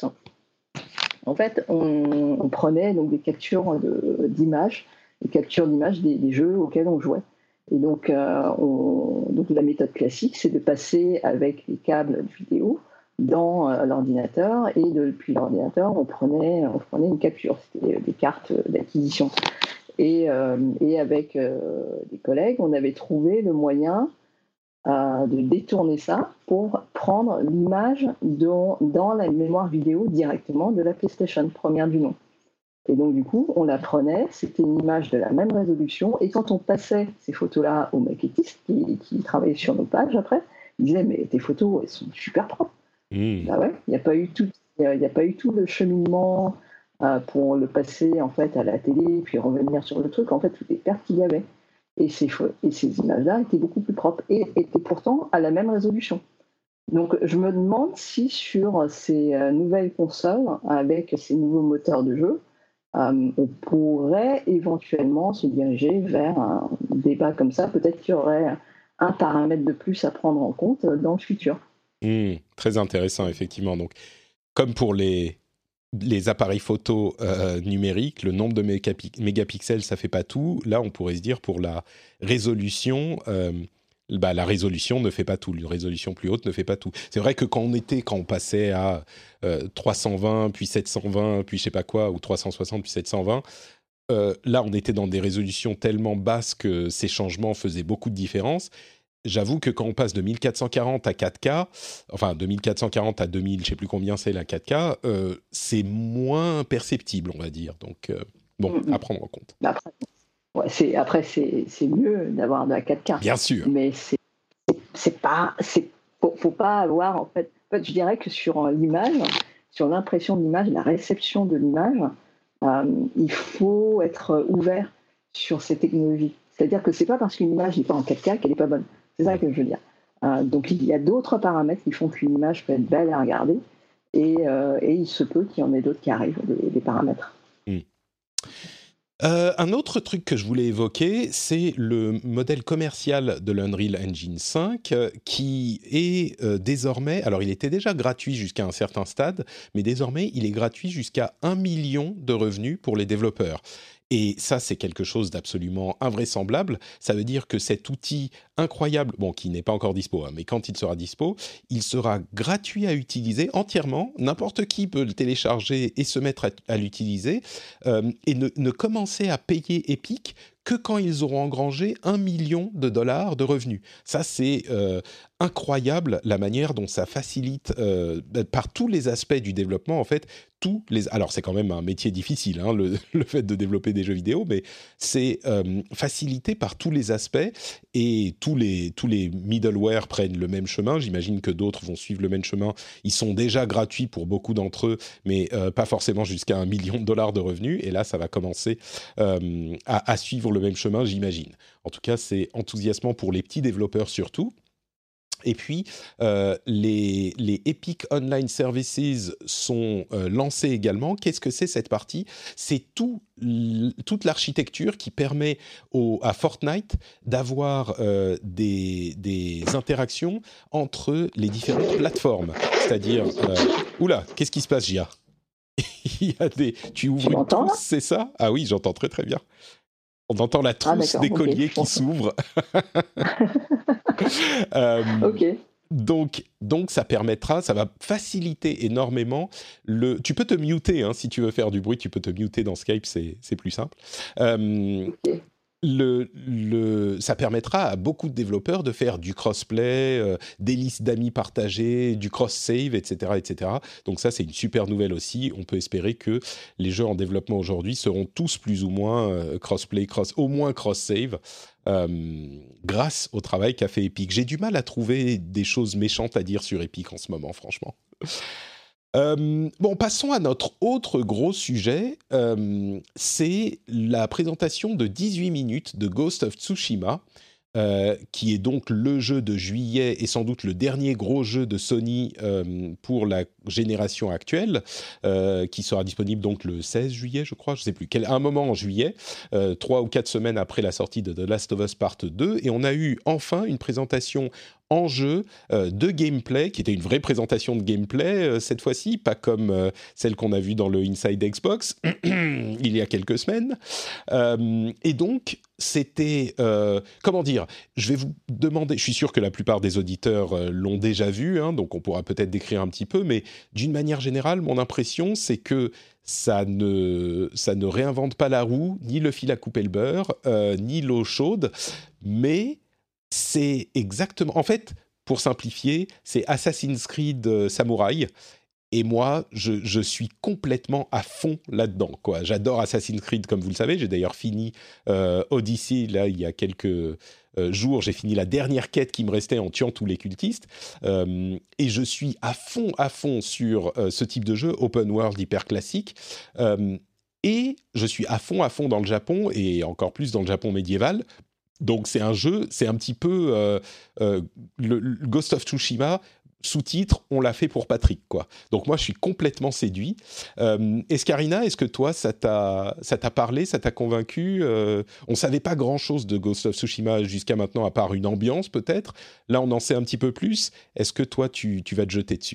en fait, on, on prenait donc des captures de, d'images, des captures d'images des, des jeux auxquels on jouait. Et donc, euh, on, donc la méthode classique, c'est de passer avec les câbles de vidéo dans euh, l'ordinateur, et depuis l'ordinateur, on prenait, on prenait une capture, c'était des cartes d'acquisition. Et, euh, et avec euh, des collègues, on avait trouvé le moyen euh, de détourner ça pour prendre l'image dans, dans la mémoire vidéo directement de la PlayStation, première du nom. Et donc, du coup, on la prenait, c'était une image de la même résolution, et quand on passait ces photos-là aux maquettistes qui, qui travaillaient sur nos pages après, ils disaient « mais tes photos, elles sont super propres ». Mmh. Bah ouais, il n'y a pas eu tout, il n'y a, a pas eu tout le cheminement euh, pour le passer en fait à la télé, puis revenir sur le truc, en fait, toutes les pertes qu'il y avait. Et ces, et ces images-là étaient beaucoup plus propres et étaient pourtant à la même résolution. Donc je me demande si sur ces euh, nouvelles consoles, avec ces nouveaux moteurs de jeu, euh, on pourrait éventuellement se diriger vers un débat comme ça. Peut-être qu'il y aurait un paramètre de plus à prendre en compte dans le futur. Mmh, très intéressant, effectivement. Donc, comme pour les, les appareils photo euh, numériques, le nombre de mégapi- mégapixels, ça fait pas tout. Là, on pourrait se dire pour la résolution, euh, bah, la résolution ne fait pas tout. Une résolution plus haute ne fait pas tout. C'est vrai que quand on était, quand on passait à euh, trois cent vingt, puis sept cent vingt, puis je sais pas quoi, ou trois cent soixante, puis sept cent vingt, euh, là, on était dans des résolutions tellement basses que ces changements faisaient beaucoup de différence. J'avoue que quand on passe de mille quatre cent quarante à quatre K, enfin de mille quatre cent quarante à deux mille, je ne sais plus combien c'est la quatre K, euh, c'est moins perceptible, on va dire. Donc, euh, bon, mm-hmm. à prendre en compte. Après, ouais, c'est, après c'est, c'est mieux d'avoir de la quatre K. Bien sûr. Mais c'est, c'est, c'est pas... C'est, faut, faut pas avoir, en fait... En fait, je dirais que sur l'image, sur l'impression de l'image, la réception de l'image, euh, il faut être ouvert sur ces technologies. C'est-à-dire que ce n'est pas parce qu'une image n'est pas en quatre K qu'elle n'est pas bonne. C'est ça que je veux dire. Euh, donc, il y a d'autres paramètres qui font qu'une image peut être belle à regarder et, euh, et il se peut qu'il y en ait d'autres qui arrivent, des, des paramètres. Mmh. Euh, un autre truc que je voulais évoquer, c'est le modèle commercial de l'Unreal Engine cinq euh, qui est euh, désormais, alors il était déjà gratuit jusqu'à un certain stade, mais désormais il est gratuit jusqu'à un million de revenus pour les développeurs. Et ça, c'est quelque chose d'absolument invraisemblable. Ça veut dire que cet outil incroyable, bon, qui n'est pas encore dispo, hein, mais quand il sera dispo, il sera gratuit à utiliser entièrement. N'importe qui peut le télécharger et se mettre à, à l'utiliser euh, et ne, ne commencer à payer Epic que quand ils auront engrangé un million de dollars de revenus. Ça, c'est euh, incroyable la manière dont ça facilite euh, par tous les aspects du développement, en fait, tous les... Alors, c'est quand même un métier difficile, hein, le, le fait de développer des jeux vidéo, mais c'est euh, facilité par tous les aspects et tous les, tous les middleware prennent le même chemin. J'imagine que d'autres vont suivre le même chemin. Ils sont déjà gratuits pour beaucoup d'entre eux, mais euh, pas forcément jusqu'à un million de dollars de revenus. Et là, ça va commencer euh, à, à suivre le même chemin, j'imagine. En tout cas, c'est enthousiasmant pour les petits développeurs surtout. Et puis, euh, les, les Epic Online Services sont euh, lancés également. Qu'est-ce que c'est cette partie ? C'est tout, l- toute l'architecture qui permet au, à Fortnite d'avoir euh, des, des interactions entre les différentes plateformes. C'est-à-dire... Euh, oula, qu'est-ce qui se passe, Gia ? Il y a des... Tu ouvres une trousse, c'est ça ? Ah oui, j'entends très très bien. On entend la trousse ah, des colliers okay, qui s'ouvre. euh, ok. Donc, donc, ça permettra, ça va faciliter énormément le... Tu peux te muter, hein, si tu veux faire du bruit, tu peux te muter dans Skype, c'est, c'est plus simple. Euh, okay. Le, le, ça permettra à beaucoup de développeurs de faire du crossplay, euh, des listes d'amis partagées, du cross-save, et cetera, et cetera. Donc ça, c'est une super nouvelle aussi. On peut espérer que les jeux en développement aujourd'hui seront tous plus ou moins euh, crossplay, cross, au moins cross-save, euh, grâce au travail qu'a fait Epic. J'ai du mal à trouver des choses méchantes à dire sur Epic en ce moment, franchement. Euh, bon, passons à notre autre gros sujet, euh, c'est la présentation de dix-huit minutes de Ghost of Tsushima, euh, qui est donc le jeu de juillet et sans doute le dernier gros jeu de Sony euh, pour la génération actuelle, euh, qui sera disponible donc le seize juillet, je crois, je ne sais plus, quel, à un moment en juillet, euh, trois ou quatre semaines après la sortie de The Last of Us Part deux, et on a eu enfin une présentation en jeu euh, de gameplay, qui était une vraie présentation de gameplay euh, cette fois-ci, pas comme euh, celle qu'on a vue dans le Inside Xbox il y a quelques semaines. Euh, et donc, c'était... Euh, comment dire ? Je vais vous demander... Je suis sûr que la plupart des auditeurs euh, l'ont déjà vu, hein, donc on pourra peut-être décrire un petit peu, mais d'une manière générale, mon impression, c'est que ça ne, ça ne réinvente pas la roue, ni le fil à couper le beurre, euh, ni l'eau chaude, mais... c'est exactement... En fait, pour simplifier, c'est Assassin's Creed euh, Samouraï Et moi, je, je suis complètement à fond là-dedans, quoi. J'adore Assassin's Creed, comme vous le savez. J'ai d'ailleurs fini euh, Odyssey, là, il y a quelques euh, jours. J'ai fini la dernière quête qui me restait en tuant tous les cultistes. Euh, et je suis à fond, à fond sur euh, ce type de jeu, open world, hyper classique. Euh, et je suis à fond, à fond dans le Japon, et encore plus dans le Japon médiéval. Donc c'est un jeu, c'est un petit peu euh, euh, le, le Ghost of Tsushima, sous-titre, on l'a fait pour Patrick, quoi. Donc moi, je suis complètement séduit. Euh, Escarina, est-ce que toi, ça t'a, ça t'a parlé, ça t'a convaincu euh, On ne savait pas grand-chose de Ghost of Tsushima jusqu'à maintenant, à part une ambiance peut-être. Là, on en sait un petit peu plus. Est-ce que toi, tu, tu vas te jeter dessus ?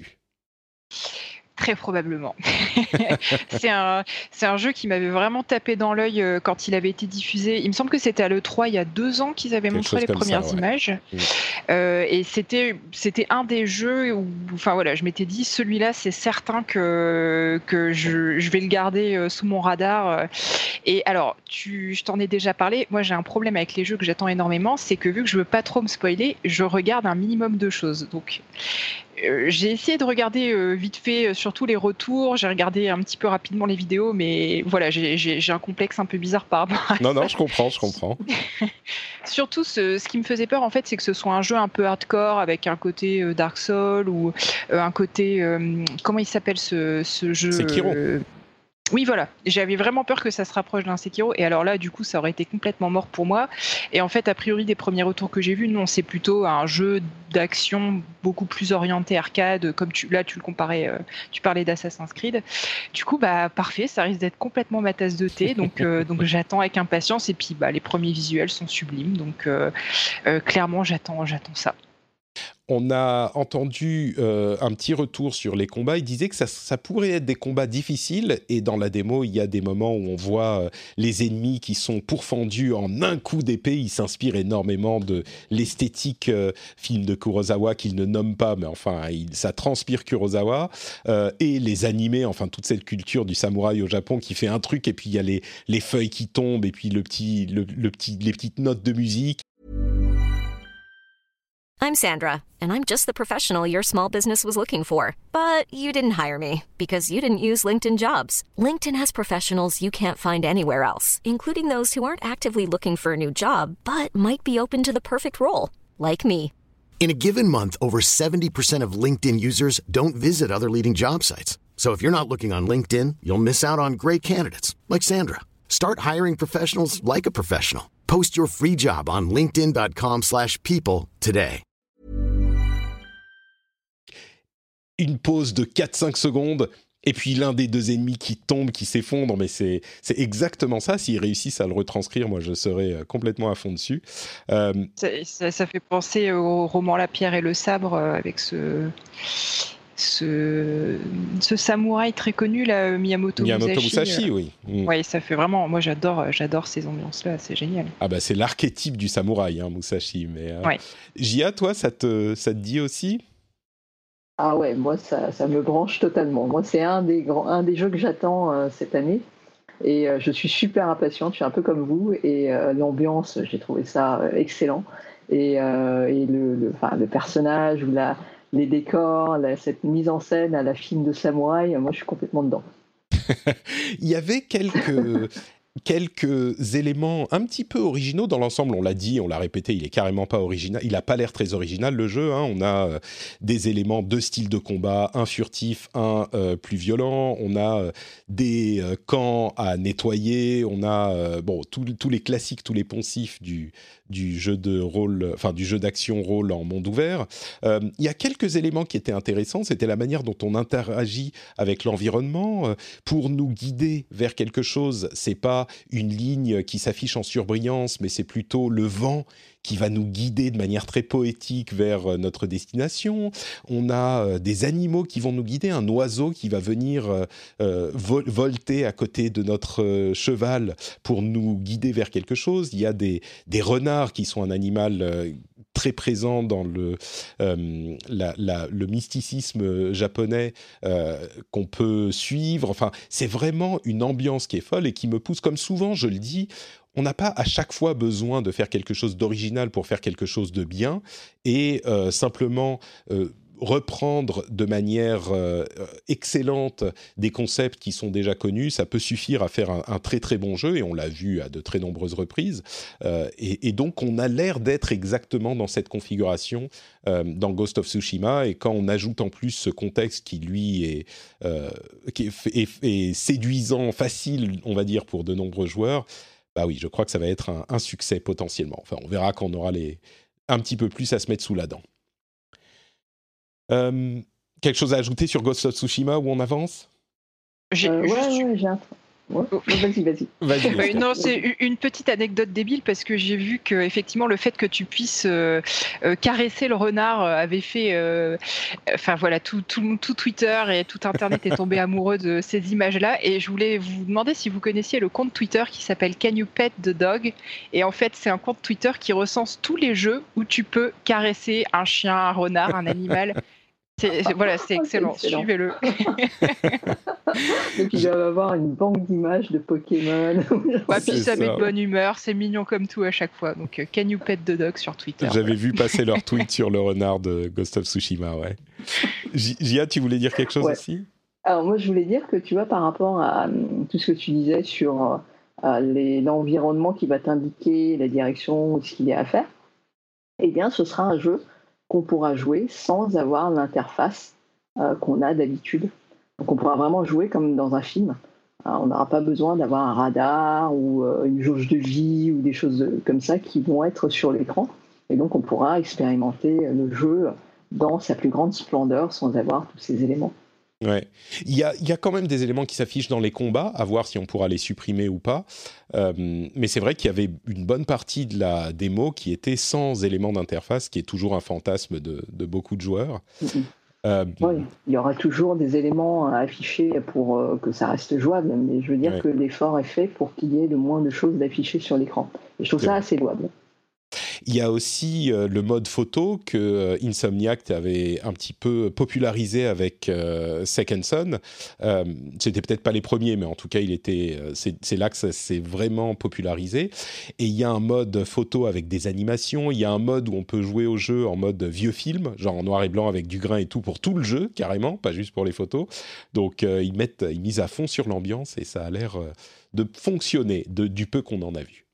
Très probablement. c'est, un, c'est un jeu qui m'avait vraiment tapé dans l'œil euh, quand il avait été diffusé. Il me semble que c'était à l'E trois il y a deux ans qu'ils avaient Quelque montré les premières ça, ouais. images. Mmh. Euh, et c'était, c'était un des jeux où, enfin voilà, je m'étais dit, celui-là, c'est certain que, que je, je vais le garder euh, sous mon radar. Et alors, tu, je t'en ai déjà parlé. Moi, j'ai un problème avec les jeux que j'attends énormément, c'est que vu que je veux pas trop me spoiler, je regarde un minimum de choses. Donc, Euh, j'ai essayé de regarder euh, vite fait euh, surtout les retours, j'ai regardé un petit peu rapidement les vidéos, mais voilà, j'ai, j'ai, j'ai un complexe un peu bizarre par rapport à Non, ça. non, je comprends, je comprends. Surtout, ce, ce qui me faisait peur, en fait, c'est que ce soit un jeu un peu hardcore, avec un côté euh, Dark Souls, ou euh, un côté... euh, comment il s'appelle ce, ce jeu Sekiro. euh, Oui, voilà. J'avais vraiment peur que ça se rapproche d'un Sekiro. Et alors là, du coup, ça aurait été complètement mort pour moi. Et en fait, a priori, des premiers retours que j'ai vus, non, c'est plutôt un jeu d'action beaucoup plus orienté arcade. Comme tu, là, tu le comparais, euh, tu parlais d'Assassin's Creed. Du coup, bah, parfait. Ça risque d'être complètement ma tasse de thé. Donc, euh, donc j'attends avec impatience. Et puis, bah, les premiers visuels sont sublimes. Donc, euh, euh, clairement, j'attends, j'attends ça. On a entendu euh, un petit retour sur les combats. Il disait que ça, ça pourrait être des combats difficiles. Et dans la démo, il y a des moments où on voit euh, les ennemis qui sont pourfendus en un coup d'épée. Il s'inspire énormément de l'esthétique euh, film de Kurosawa qu'il ne nomme pas, mais enfin, il, ça transpire Kurosawa. Euh, et les animés, enfin, toute cette culture du samouraï au Japon qui fait un truc et puis il y a les, les feuilles qui tombent et puis le petit, le, le petit, les petites notes de musique. I'm Sandra, and I'm just the professional your small business was looking for. But you didn't hire me because you didn't use LinkedIn Jobs. LinkedIn has professionals you can't find anywhere else, including those who aren't actively looking for a new job, but might be open to the perfect role, like me. In a given month, over seventy percent of LinkedIn users don't visit other leading job sites. So if you're not looking on LinkedIn, you'll miss out on great candidates, like Sandra. Start hiring professionals like a professional. Post your free job on linkedin.com slash people today. Une pause de quatre à cinq secondes, et puis l'un des deux ennemis qui tombe, qui s'effondre, mais c'est, c'est exactement ça. S'ils réussissent à le retranscrire, moi je serais complètement à fond dessus. Euh... Ça, ça, ça fait penser au roman La Pierre et le Sabre, avec ce... Ce, ce samouraï très connu là, Miyamoto, Miyamoto Musashi. Musashi, euh... oui. Mm. Oui, ça fait vraiment. Moi, j'adore, j'adore ces ambiances-là. C'est génial. Ah bah c'est l'archétype du samouraï, hein, Musashi. Mais euh... ouais. Gia, toi, ça te, ça te dit aussi ? Ah ouais, moi ça, ça me branche totalement. Moi, c'est un des grands, un des jeux que j'attends euh, cette année. Et euh, je suis super impatiente. Je suis un peu comme vous. Et euh, l'ambiance, j'ai trouvé ça euh, excellent. Et, euh, et le, le, enfin, le personnage ou la les décors, la, cette mise en scène à la film de samouraï, moi je suis complètement dedans. Il y avait quelques, quelques éléments un petit peu originaux dans l'ensemble, on l'a dit, on l'a répété, il est carrément pas original, il n'a pas l'air très original le jeu, hein. On a euh, des éléments, deux styles de combat, un furtif, un euh, plus violent, on a euh, des euh, camps à nettoyer, on a euh, bon, tous les classiques, tous les poncifs du, du jeu de rôle, enfin du jeu d'action rôle en monde ouvert. Euh, il y a quelques éléments qui étaient intéressants, c'était la manière dont on interagit avec l'environnement euh, pour nous guider vers quelque chose. C'est pas une ligne qui s'affiche en surbrillance, mais c'est plutôt le vent qui va nous guider de manière très poétique vers notre destination. On a euh, des animaux qui vont nous guider, un oiseau qui va venir euh, euh, vol- volter à côté de notre euh, cheval pour nous guider vers quelque chose. Il y a des, des renards qui sont un animal euh, très présent dans le, euh, la, la, le mysticisme japonais euh, qu'on peut suivre. Enfin, c'est vraiment une ambiance qui est folle et qui me pousse, comme souvent je le dis, on n'a pas à chaque fois besoin de faire quelque chose d'original pour faire quelque chose de bien, et euh, simplement euh, reprendre de manière euh, excellente des concepts qui sont déjà connus, ça peut suffire à faire un, un très très bon jeu, et on l'a vu à de très nombreuses reprises. Euh, et, et donc, on a l'air d'être exactement dans cette configuration euh, dans Ghost of Tsushima, et quand on ajoute en plus ce contexte qui, lui, est, euh, qui est, est, est séduisant, facile, on va dire, pour de nombreux joueurs, bah oui, je crois que ça va être un, un succès potentiellement. Enfin, on verra quand on aura les, un petit peu plus à se mettre sous la dent. Euh, quelque chose à ajouter sur Ghost of Tsushima où on avance ? J'ai, euh, ouais, juste... ouais, j'ai un... Ouais. Vas-y, vas-y. vas-y ouais, non, c'est une petite anecdote débile parce que j'ai vu que effectivement le fait que tu puisses euh, euh, caresser le renard avait fait, euh, enfin voilà, tout, tout, tout Twitter et tout Internet est tombé amoureux de ces images-là. Et je voulais vous demander si vous connaissiez le compte Twitter qui s'appelle Can You Pet the Dog ? Et en fait, c'est un compte Twitter qui recense tous les jeux où tu peux caresser un chien, un renard, un animal. C'est, c'est, voilà, c'est excellent. c'est excellent. Suivez-le. Et puis il va avoir une banque d'images de Pokémon. Ouais, puis ça, ça met de bonne humeur, c'est mignon comme tout à chaque fois. Donc, uh, Can You Pet the Dog sur Twitter. J'avais vu passer leur tweet sur le renard de Ghost of Tsushima, ouais. Gia, tu voulais dire quelque chose ouais. aussi ? Alors moi, je voulais dire que tu vois, par rapport à um, tout ce que tu disais sur uh, les, l'environnement qui va t'indiquer la direction ou ce qu'il y a à faire, eh bien, ce sera un jeu qu'on pourra jouer sans avoir l'interface euh, qu'on a d'habitude. Donc on pourra vraiment jouer comme dans un film. Alors, on n'aura pas besoin d'avoir un radar ou euh, une jauge de vie ou des choses de, comme ça qui vont être sur l'écran. Et donc on pourra expérimenter le jeu dans sa plus grande splendeur sans avoir tous ces éléments. Ouais. Il y a, il y a quand même des éléments qui s'affichent dans les combats, à voir si on pourra les supprimer ou pas. Euh, mais c'est vrai qu'il y avait une bonne partie de la démo qui était sans éléments d'interface, qui est toujours un fantasme de, de beaucoup de joueurs. Mm-hmm. Euh, oui, il y aura toujours des éléments affichés pour euh, que ça reste jouable, mais je veux dire ouais. que l'effort est fait pour qu'il y ait le moins de choses d'affichées sur l'écran. Et je trouve c'est ça assez louable. Il y a aussi euh, le mode photo que euh, Insomniac avait un petit peu popularisé avec euh, Second Son. Euh, c'était peut-être pas les premiers, mais en tout cas, il était, euh, c'est, c'est là que ça s'est vraiment popularisé. Et il y a un mode photo avec des animations. Il y a un mode où on peut jouer au jeu en mode vieux film, genre en noir et blanc avec du grain et tout pour tout le jeu, carrément, pas juste pour les photos. Donc, euh, ils mettent, ils misent à fond sur l'ambiance et ça a l'air euh, de fonctionner de, du peu qu'on en a vu.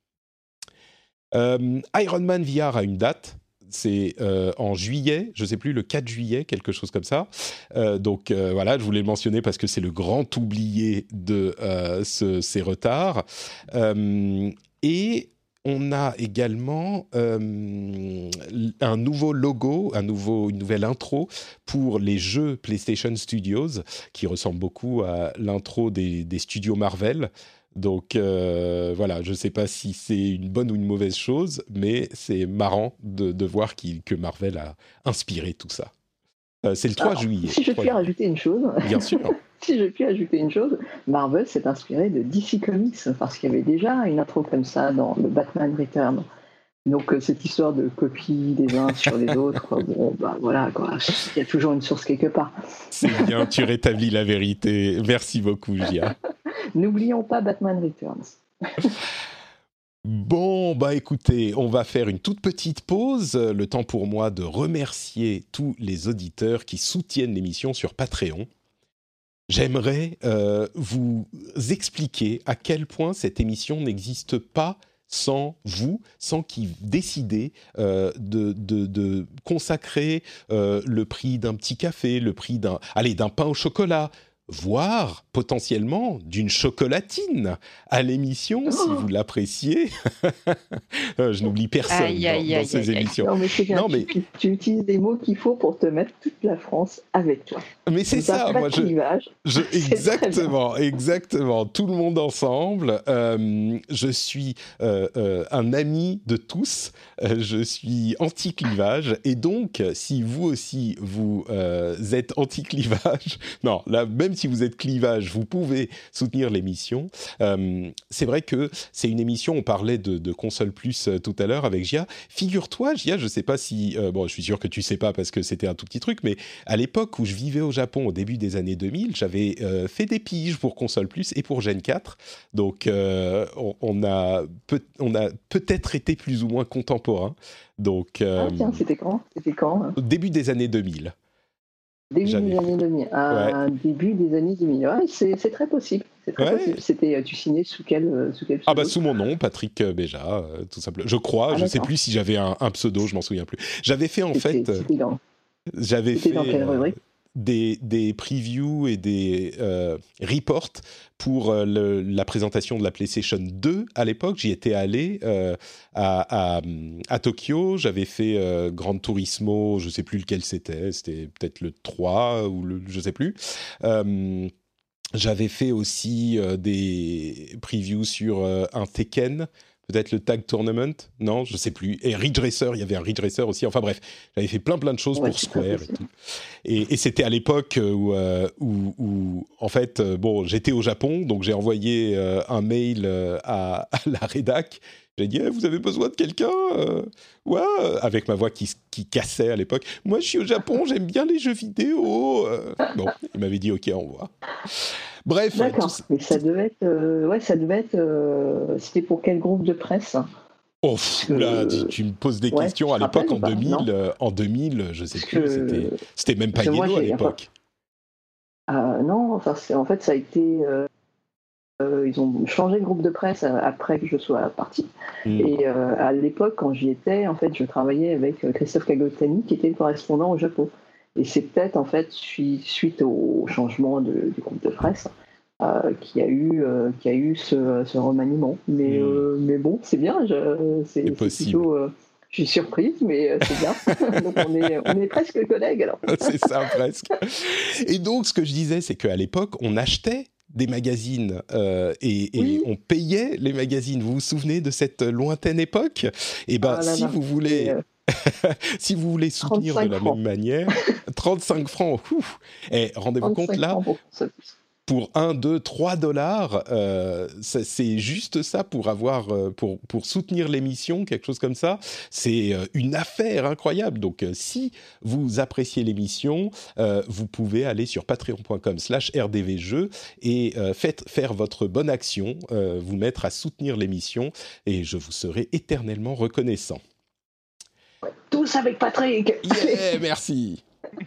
Euh, Iron Man V R a une date, c'est euh, en juillet, je ne sais plus, le quatre juillet, quelque chose comme ça. Euh, donc euh, voilà, je voulais le mentionner parce que c'est le grand oublié de euh, ce, ces retards. Euh, et on a également euh, un nouveau logo, un nouveau, une nouvelle intro pour les jeux PlayStation Studios, qui ressemble beaucoup à l'intro des, des studios Marvel. Donc euh, voilà, je ne sais pas si c'est une bonne ou une mauvaise chose, mais c'est marrant de, de voir qu'il, que Marvel a inspiré tout ça. Euh, c'est le trois Alors, juillet. Si je puis rajouter une chose. Bien sûr. si je puis ajouter une chose, Marvel s'est inspiré de D C Comics, parce qu'il y avait déjà une intro comme ça dans le Batman Return. Donc euh, cette histoire de copie des uns sur les autres, bon bah voilà quoi, il y a toujours une source quelque part. C'est bien, tu rétablis la vérité. Merci beaucoup, Gia. N'oublions pas Batman Returns. Bon, bah écoutez, on va faire une toute petite pause. Le temps pour moi de remercier tous les auditeurs qui soutiennent l'émission sur Patreon. J'aimerais euh, vous expliquer à quel point cette émission n'existe pas sans vous, sans qu'ils décidez euh, de, de, de consacrer euh, le prix d'un petit café, le prix d'un, allez, d'un pain au chocolat, voire potentiellement d'une chocolatine à l'émission, oh. si vous l'appréciez. Je n'oublie personne aïe, dans, aïe, dans aïe, ces aïe, émissions. Non, mais c'est bien, non, mais... Tu, tu utilises des mots qu'il faut pour te mettre toute la France avec toi. Mais c'est ça, moi, je, je exactement, exactement, tout le monde ensemble. Euh, je suis euh, euh, un ami de tous. Euh, je suis anti-clivage, et donc, si vous aussi vous euh, êtes anti-clivage, non, là, même si vous êtes clivage, vous pouvez soutenir l'émission. Euh, c'est vrai que c'est une émission, on parlait de, de Console Plus euh, tout à l'heure avec Gia. Figure-toi, Gia, je ne sais pas si... Euh, bon, je suis sûr que tu ne sais pas parce que c'était un tout petit truc, mais à l'époque où je vivais au Japon, au début des années deux mille, j'avais euh, fait des piges pour Console Plus et pour Gen quatre. Donc, euh, on, on, a peut, on a peut-être été plus ou moins contemporains. Donc, euh, ah tiens, c'était quand, c'était quand hein au début des années deux mille. Début J'avais... des années deux mille. Un Ouais. début des années deux mille. Ouais, c'est, c'est très possible. C'est très Ouais. possible. C'était, tu signais sous quel, sous quel pseudo? Ah bah sous mon nom, Patrick Béja, euh, tout simplement. Je crois, Ah, je sais d'accord. plus si j'avais un, un pseudo, je m'en souviens plus. J'avais fait en C'était, fait, euh, c'était dans, j'avais c'était fait dans quelle euh, rubrique? des, des previews et des euh, reports pour euh, le, la présentation de la PlayStation deux à l'époque. J'y étais allé euh, à, à, à Tokyo. J'avais fait euh, Gran Turismo, je sais plus lequel c'était. C'était peut-être le trois ou le, je sais plus. Euh, j'avais fait aussi euh, des previews sur euh, un Tekken. Peut-être le Tag Tournament, non, je sais plus. Et Ridge Racer, il y avait un Ridge Racer aussi. Enfin bref, j'avais fait plein plein de choses Ouais, pour c'est très Square et possible. tout. Et, et c'était à l'époque où, euh, où, où, en fait, euh, bon, j'étais au Japon, donc j'ai envoyé euh, un mail euh, à, à la rédac. J'ai dit, eh, vous avez besoin de quelqu'un euh, Ouais, euh, avec ma voix qui, qui cassait à l'époque. Moi, je suis au Japon, j'aime bien les jeux vidéo. euh. Bon, il m'avait dit, ok, au revoir. Bref, tout, D'accord. Mais ça tout- devait être, euh, ouais, ça devait être, euh, c'était pour quel groupe de presse? Oh, Parce pff, oula, tu, que, tu me poses des ouais, tu questions. À te rappelles l'époque, ou en pas? deux mille, Non? euh, en deux mille, je sais Parce plus, c'était, que, c'était même pas parce que moi, Yellow à j'ai, enfin, l'époque. ah, non, enfin, c'est, en fait, ça a été, euh, euh, ils ont changé de groupe de presse euh, après que je sois partie. Hmm. Et euh, à l'époque, quand j'y étais, en fait, je travaillais avec euh, Christophe Cagotani, qui était le correspondant au Japon. Et c'est peut-être, en fait, sui- suite au changement de, du groupe de presse, euh, qu'il y a eu, euh, qu'il y a eu ce, ce remaniement. Mais, Hmm. euh, mais bon, c'est bien, je, C'est c'est, c'est possible. plutôt... euh, je suis surprise, mais euh, c'est bien. Donc on est, on est presque collègues alors. C'est ça, presque. Et donc, ce que je disais, c'est qu'à l'époque, on achetait des magazines euh, et, et Oui. on payait les magazines. Vous vous souvenez de cette lointaine époque ? Eh ben, Ah là si là. vous Et, voulez, euh, si vous voulez soutenir de trente-cinq la francs. même manière, trente-cinq francs. Ouf. Et rendez-vous compte trente-cinq là, francs pour ça. pour un, deux, trois dollars, euh, ça, c'est juste ça pour avoir, euh, pour, pour soutenir l'émission, quelque chose comme ça. C'est euh, une affaire incroyable. Donc, euh, si vous appréciez l'émission, euh, vous pouvez aller sur patreon.com slash rdvjeux et euh, faites faire votre bonne action, euh, vous mettre à soutenir l'émission et je vous serai éternellement reconnaissant. Tous avec Patrick. Yeah, merci.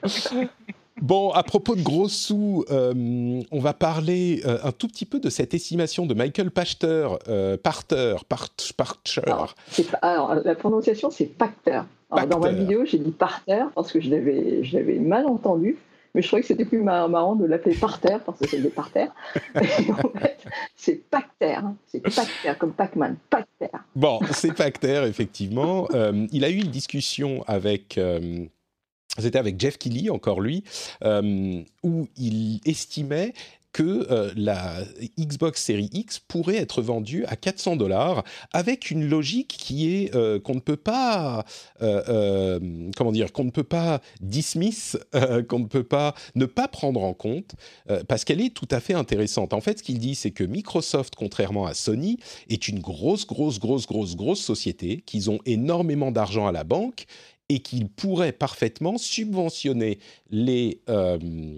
Bon, à propos de gros sous, euh, on va parler euh, un tout petit peu de cette estimation de Michael Pachter, euh, Parter, Part- Parcher, Alors, c'est pas- alors, la prononciation, c'est Pachter. Alors, dans ma Pachter. vidéo, j'ai dit Parter parce que je l'avais, je l'avais mal entendu. Mais je trouvais que c'était plus mar- marrant de l'appeler Parter parce que c'est des parterres. Et en fait, c'est Pachter. hein. C'est Pachter, comme Pac-Man. Pachter. Bon, c'est Pachter, effectivement. Euh, il a eu une discussion avec... euh, c'était avec Jeff Keighley, encore lui, euh, où il estimait que euh, la Xbox Series X pourrait être vendue à quatre cents dollars avec une logique qui est euh, qu'on ne peut pas euh, euh, comment dire qu'on ne peut pas dismiss, euh, qu'on ne peut pas ne pas prendre en compte euh, parce qu'elle est tout à fait intéressante. En fait, ce qu'il dit, c'est que Microsoft, contrairement à Sony, est une grosse, grosse, grosse, grosse, grosse société, qu'ils ont énormément d'argent à la banque et qu'ils pourraient parfaitement subventionner les euh,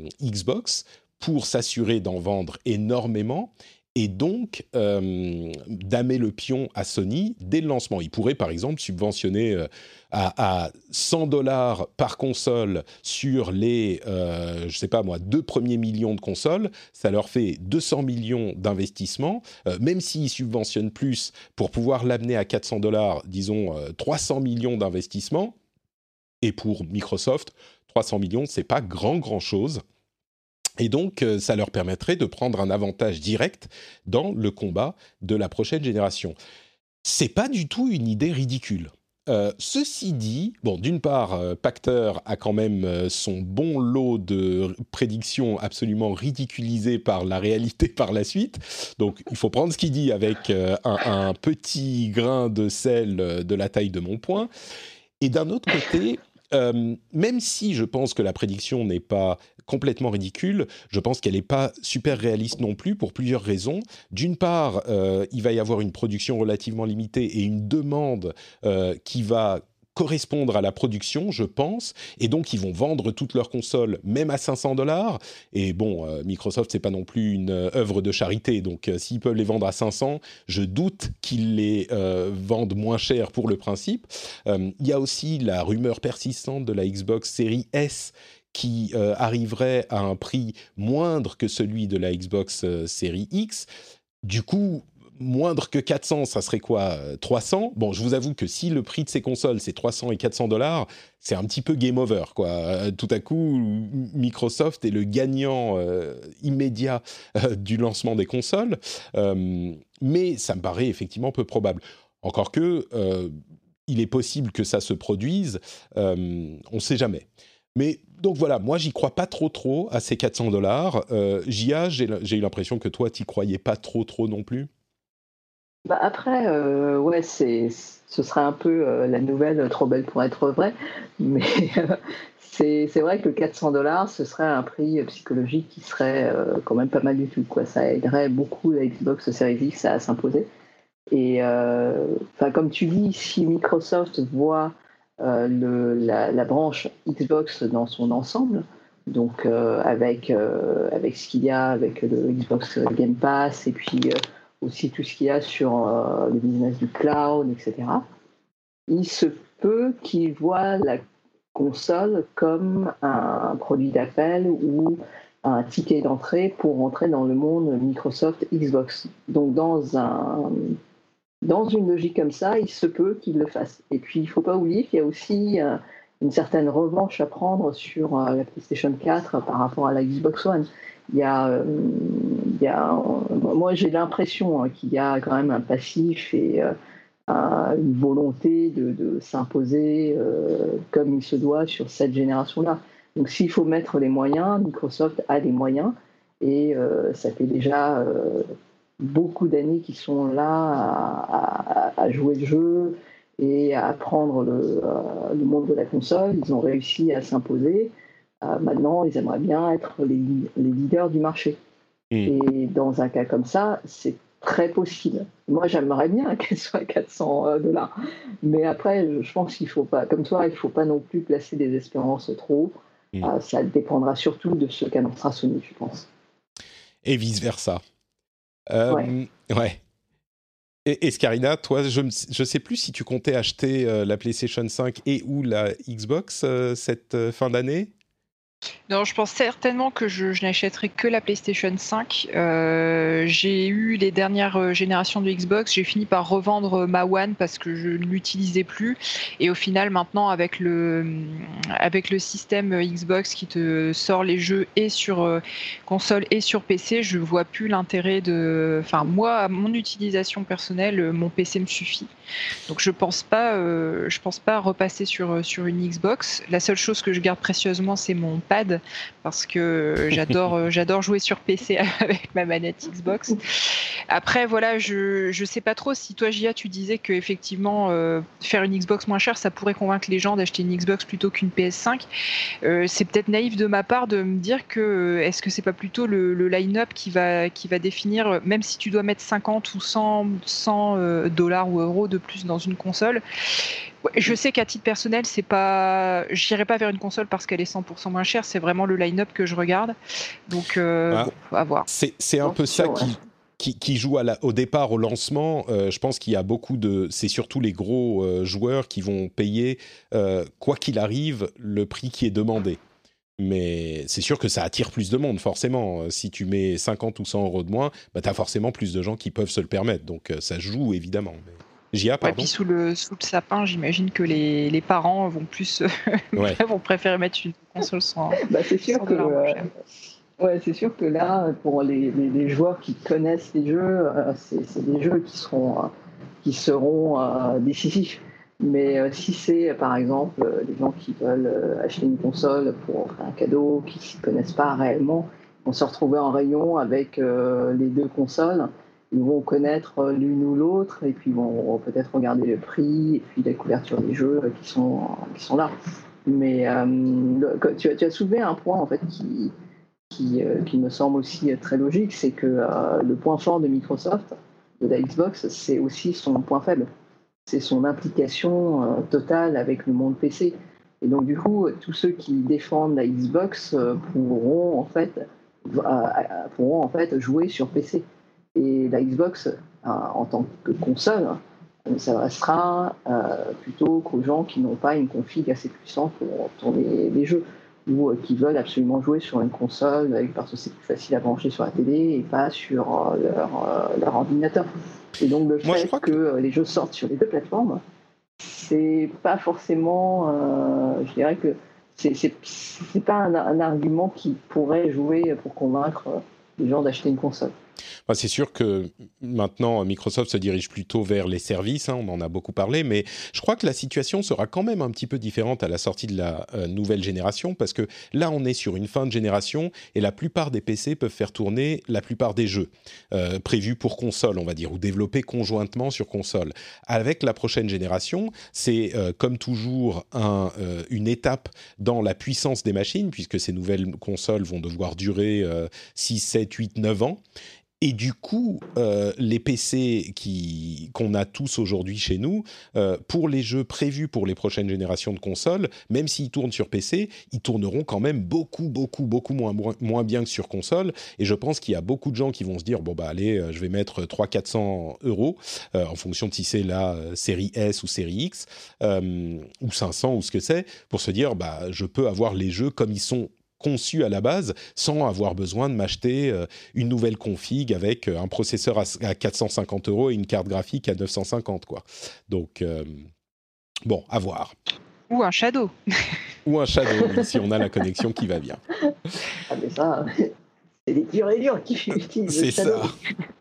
Xbox pour s'assurer d'en vendre énormément et donc euh, damer le pion à Sony dès le lancement. Ils pourraient par exemple subventionner euh, à, à cent dollars par console sur les, euh, je sais pas moi, deux premiers millions de consoles. Ça leur fait deux cents millions d'investissements. Euh, même s'ils subventionnent plus pour pouvoir l'amener à quatre cents dollars, disons euh, trois cents millions d'investissements. Et pour Microsoft, trois cents millions, c'est pas grand grand chose. Et donc, euh, ça leur permettrait de prendre un avantage direct dans le combat de la prochaine génération. C'est pas du tout une idée ridicule. Euh, ceci dit, bon, d'une part, euh, Pachter a quand même euh, son bon lot de prédictions absolument ridiculisées par la réalité par la suite. Donc, il faut prendre ce qu'il dit avec euh, un, un petit grain de sel euh, de la taille de mon poing. Et d'un autre côté, euh, même si je pense que la prédiction n'est pas complètement ridicule, je pense qu'elle n'est pas super réaliste non plus pour plusieurs raisons. D'une part, euh, il va y avoir une production relativement limitée et une demande euh, qui va correspondre à la production, je pense, et donc ils vont vendre toutes leurs consoles, même à cinq cents dollars. Et bon, euh, Microsoft, c'est pas non plus une euh, œuvre de charité, donc euh, s'ils peuvent les vendre à cinq cents, je doute qu'ils les euh, vendent moins cher pour le principe. Euh, il y a aussi la rumeur persistante de la Xbox Series S qui euh, arriverait à un prix moindre que celui de la Xbox euh, Series X. Du coup, moindre que quatre cents, ça serait quoi, trois cents? Bon, je vous avoue que si le prix de ces consoles, c'est trois cents et quatre cents dollars, c'est un petit peu game over, quoi. Euh, tout à coup, Microsoft est le gagnant euh, immédiat euh, du lancement des consoles. Euh, mais ça me paraît effectivement peu probable. Encore que, euh, il est possible que ça se produise, euh, on ne sait jamais. Mais donc voilà, moi j'y crois pas trop trop à ces quatre cents dollars. Euh, J A, j'ai, j'ai eu l'impression que toi t'y croyais pas trop trop non plus. Bah après, euh, ouais, c'est, ce serait un peu euh, la nouvelle trop belle pour être vraie, mais euh, c'est, c'est vrai que quatre cents dollars, ce serait un prix psychologique qui serait euh, quand même pas mal du tout, quoi. Ça aiderait beaucoup la Xbox Series X à s'imposer. Et euh, comme tu dis, si Microsoft voit euh, le, la, la branche Xbox dans son ensemble, donc euh, avec, euh, avec ce qu'il y a avec le Xbox Game Pass et puis euh, aussi tout ce qu'il y a sur euh, le business du cloud, et cetera, il se peut qu'ils voient la console comme un produit d'appel ou un ticket d'entrée pour rentrer dans le monde Microsoft Xbox. Donc dans un... Dans une logique comme ça, il se peut qu'ils le fassent. Et puis, il ne faut pas oublier qu'il y a aussi euh, une certaine revanche à prendre sur euh, la PlayStation quatre par rapport à la Xbox One. Il y a, euh, il y a, euh, moi, j'ai l'impression hein, qu'il y a quand même un passif et euh, un, une volonté de, de s'imposer euh, comme il se doit sur cette génération-là. Donc, s'il faut mettre les moyens, Microsoft a les moyens et euh, ça fait déjà... Euh, beaucoup d'années qui sont là à, à, à jouer le jeu et à apprendre le, euh, le monde de la console. Ils ont réussi à s'imposer. Euh, maintenant, ils aimeraient bien être les, les leaders du marché. Mmh. Et dans un cas comme ça, c'est très possible. Moi, j'aimerais bien qu'elle soit à quatre cents dollars. Mais après, je pense qu'il ne faut pas, comme toi, il ne faut pas non plus placer des espérances trop haut. Mmh. Euh, ça dépendra surtout de ce qu'annoncera Sony, je pense. Et vice-versa. Euh, ouais. ouais. Et, et Scarina, toi, je ne sais plus si tu comptais acheter euh, la PlayStation cinq et ou la Xbox euh, cette euh, fin d'année. Non, je pense certainement que je, je n'achèterai que la PlayStation cinq. Euh, j'ai eu les dernières générations de Xbox. J'ai fini par revendre ma One parce que je ne l'utilisais plus. Et au final, maintenant, avec le, avec le système Xbox qui te sort les jeux et sur euh, console et sur P C, je ne vois plus l'intérêt de... Enfin, moi, à mon utilisation personnelle, mon P C me suffit. Donc, je ne pense pas, euh, je pense pas repasser sur, sur une Xbox. La seule chose que je garde précieusement, c'est mon pad parce que j'adore j'adore jouer sur P C avec ma manette Xbox. Après voilà, je je sais pas trop si toi J A tu disais que effectivement euh, faire une Xbox moins chère ça pourrait convaincre les gens d'acheter une Xbox plutôt qu'une P S cinq. Euh, c'est peut-être naïf de ma part de me dire que est-ce que c'est pas plutôt le, le line-up qui va qui va définir, même si tu dois mettre cinquante ou cent dollars ou euros de plus dans une console. Je sais qu'à titre personnel, c'est pas, j'irai pas vers une console parce qu'elle est cent pour cent moins chère. C'est vraiment le line-up que je regarde. Donc, euh, ah, bon, à voir. C'est, c'est un bon, peu ça ouais. qui, qui, qui joue à la, au départ, au lancement. Euh, je pense qu'il y a beaucoup de, c'est surtout les gros euh, joueurs qui vont payer, euh, quoi qu'il arrive, le prix qui est demandé. Mais c'est sûr que ça attire plus de monde, forcément. Si tu mets cinquante ou cent euros de moins, bah, tu as forcément plus de gens qui peuvent se le permettre. Donc, ça joue, évidemment. Mais... J A, pardon. Et puis sous le, sous le sapin, j'imagine que les, les parents vont plus ouais. vont préférer mettre une console sans. Bah c'est sûr que euh, ouais, c'est sûr que là, pour les, les, les joueurs qui connaissent les jeux, euh, c'est, c'est des jeux qui seront euh, qui seront euh, décisifs. Mais euh, si c'est par exemple euh, des gens qui veulent euh, acheter une console pour offrir un cadeau, qui ne s'y connaissent pas réellement, vont se retrouver en rayon avec euh, les deux consoles. Ils vont connaître l'une ou l'autre et puis ils vont peut-être regarder le prix et puis la couverture des jeux qui sont, qui sont là. Mais euh, le, tu, as, tu as soulevé un point en fait qui, qui, euh, qui me semble aussi très logique, c'est que euh, le point fort de Microsoft, de la Xbox, c'est aussi son point faible. C'est son implication euh, totale avec le monde P C. Et donc du coup, tous ceux qui défendent la Xbox euh, pourront, en fait, euh, pourront en fait jouer sur P C. Et la Xbox, euh, en tant que console, euh, s'adressera euh, plutôt qu'aux gens qui n'ont pas une config assez puissante pour tourner les jeux. ou euh, qui veulent absolument jouer sur une console avec, parce que c'est plus facile à brancher sur la télé et pas sur euh, leur, euh, leur ordinateur. Et donc le Moi, je fait crois que... que- que les jeux sortent sur les deux plateformes, c'est pas forcément, euh, je dirais que c'est, c'est, c'est pas un, un argument qui pourrait jouer pour convaincre les gens d'acheter une console. Enfin, c'est sûr que maintenant, Microsoft se dirige plutôt vers les services, hein, on en a beaucoup parlé, mais je crois que la situation sera quand même un petit peu différente à la sortie de la euh, nouvelle génération, parce que là, on est sur une fin de génération, et la plupart des P C peuvent faire tourner la plupart des jeux euh, prévus pour console, on va dire, ou développés conjointement sur console. Avec la prochaine génération, c'est euh, comme toujours un, euh, une étape dans la puissance des machines, puisque ces nouvelles consoles vont devoir durer euh, six, sept, huit, neuf ans. Et du coup, euh, les P C qui, qu'on a tous aujourd'hui chez nous, euh, pour les jeux prévus pour les prochaines générations de consoles, même s'ils tournent sur P C, ils tourneront quand même beaucoup, beaucoup, beaucoup moins, moins bien que sur console. Et je pense qu'il y a beaucoup de gens qui vont se dire, bon bah allez, euh, je vais mettre trois cents à quatre cents euros, euh, en fonction de si c'est la euh, série S ou série X, euh, ou cinq cents ou ce que c'est, pour se dire, bah je peux avoir les jeux comme ils sont conçu à la base sans avoir besoin de m'acheter euh, une nouvelle config avec euh, un processeur à, à quatre cent cinquante euros et une carte graphique à neuf cent cinquante, quoi. Donc, euh, bon, à voir. Ou un Shadow. Ou un Shadow, oui, si on a la connexion qui va bien. Ah mais ça, c'est les durs et durs qui utilisent C'est le Shadow. ça.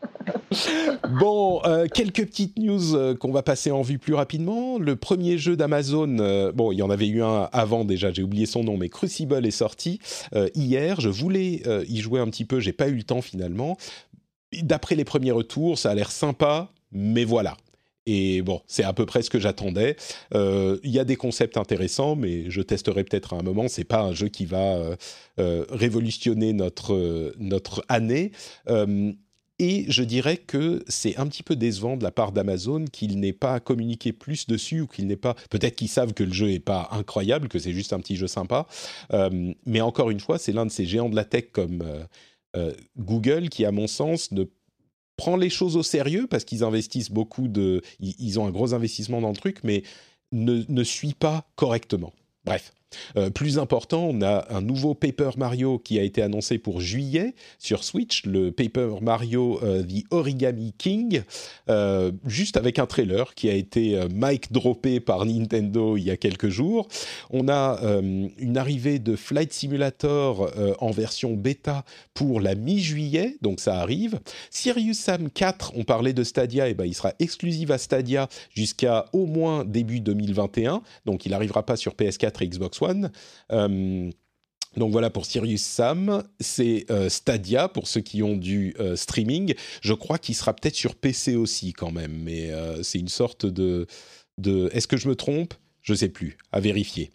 Bon, euh, quelques petites news euh, qu'on va passer en vue plus rapidement. Le premier jeu d'Amazon, euh, bon, il y en avait eu un avant déjà, j'ai oublié son nom, mais Crucible est sorti euh, hier. Je voulais euh, y jouer un petit peu, j'ai pas eu le temps finalement. D'après les premiers retours, ça a l'air sympa, mais voilà. Et bon, c'est à peu près ce que j'attendais. Il euh, y a des concepts intéressants, mais je testerai peut-être à un moment. C'est pas un jeu qui va euh, euh, révolutionner notre euh, notre année. Euh, Et je dirais que c'est un petit peu décevant de la part d'Amazon qu'il n'ait pas communiqué plus dessus, ou qu'il n'ait pas... Peut-être qu'ils savent que le jeu n'est pas incroyable, que c'est juste un petit jeu sympa. Euh, mais encore une fois, c'est l'un de ces géants de la tech comme euh, euh, Google qui, à mon sens, ne prend les choses au sérieux parce qu'ils investissent beaucoup de... Ils, ils ont un gros investissement dans le truc, mais ne, ne suit pas correctement. Bref. Euh, plus important, on a un nouveau Paper Mario qui a été annoncé pour juillet sur Switch, le Paper Mario euh, The Origami King, euh, juste avec un trailer qui a été euh, mic droppé par Nintendo il y a quelques jours. On a euh, une arrivée de Flight Simulator euh, en version bêta pour la mi-juillet, donc ça arrive. Serious Sam quatre, on parlait de Stadia, et ben il sera exclusif à Stadia jusqu'à au moins début deux mille vingt et un, donc il n'arrivera pas sur P S quatre et Xbox One. Euh, donc voilà pour Serious Sam, c'est euh, Stadia pour ceux qui ont du euh, streaming. Je crois qu'il sera peut-être sur P C aussi quand même, mais euh, c'est une sorte de, de... Est-ce que je me trompe ? Je ne sais plus, à vérifier.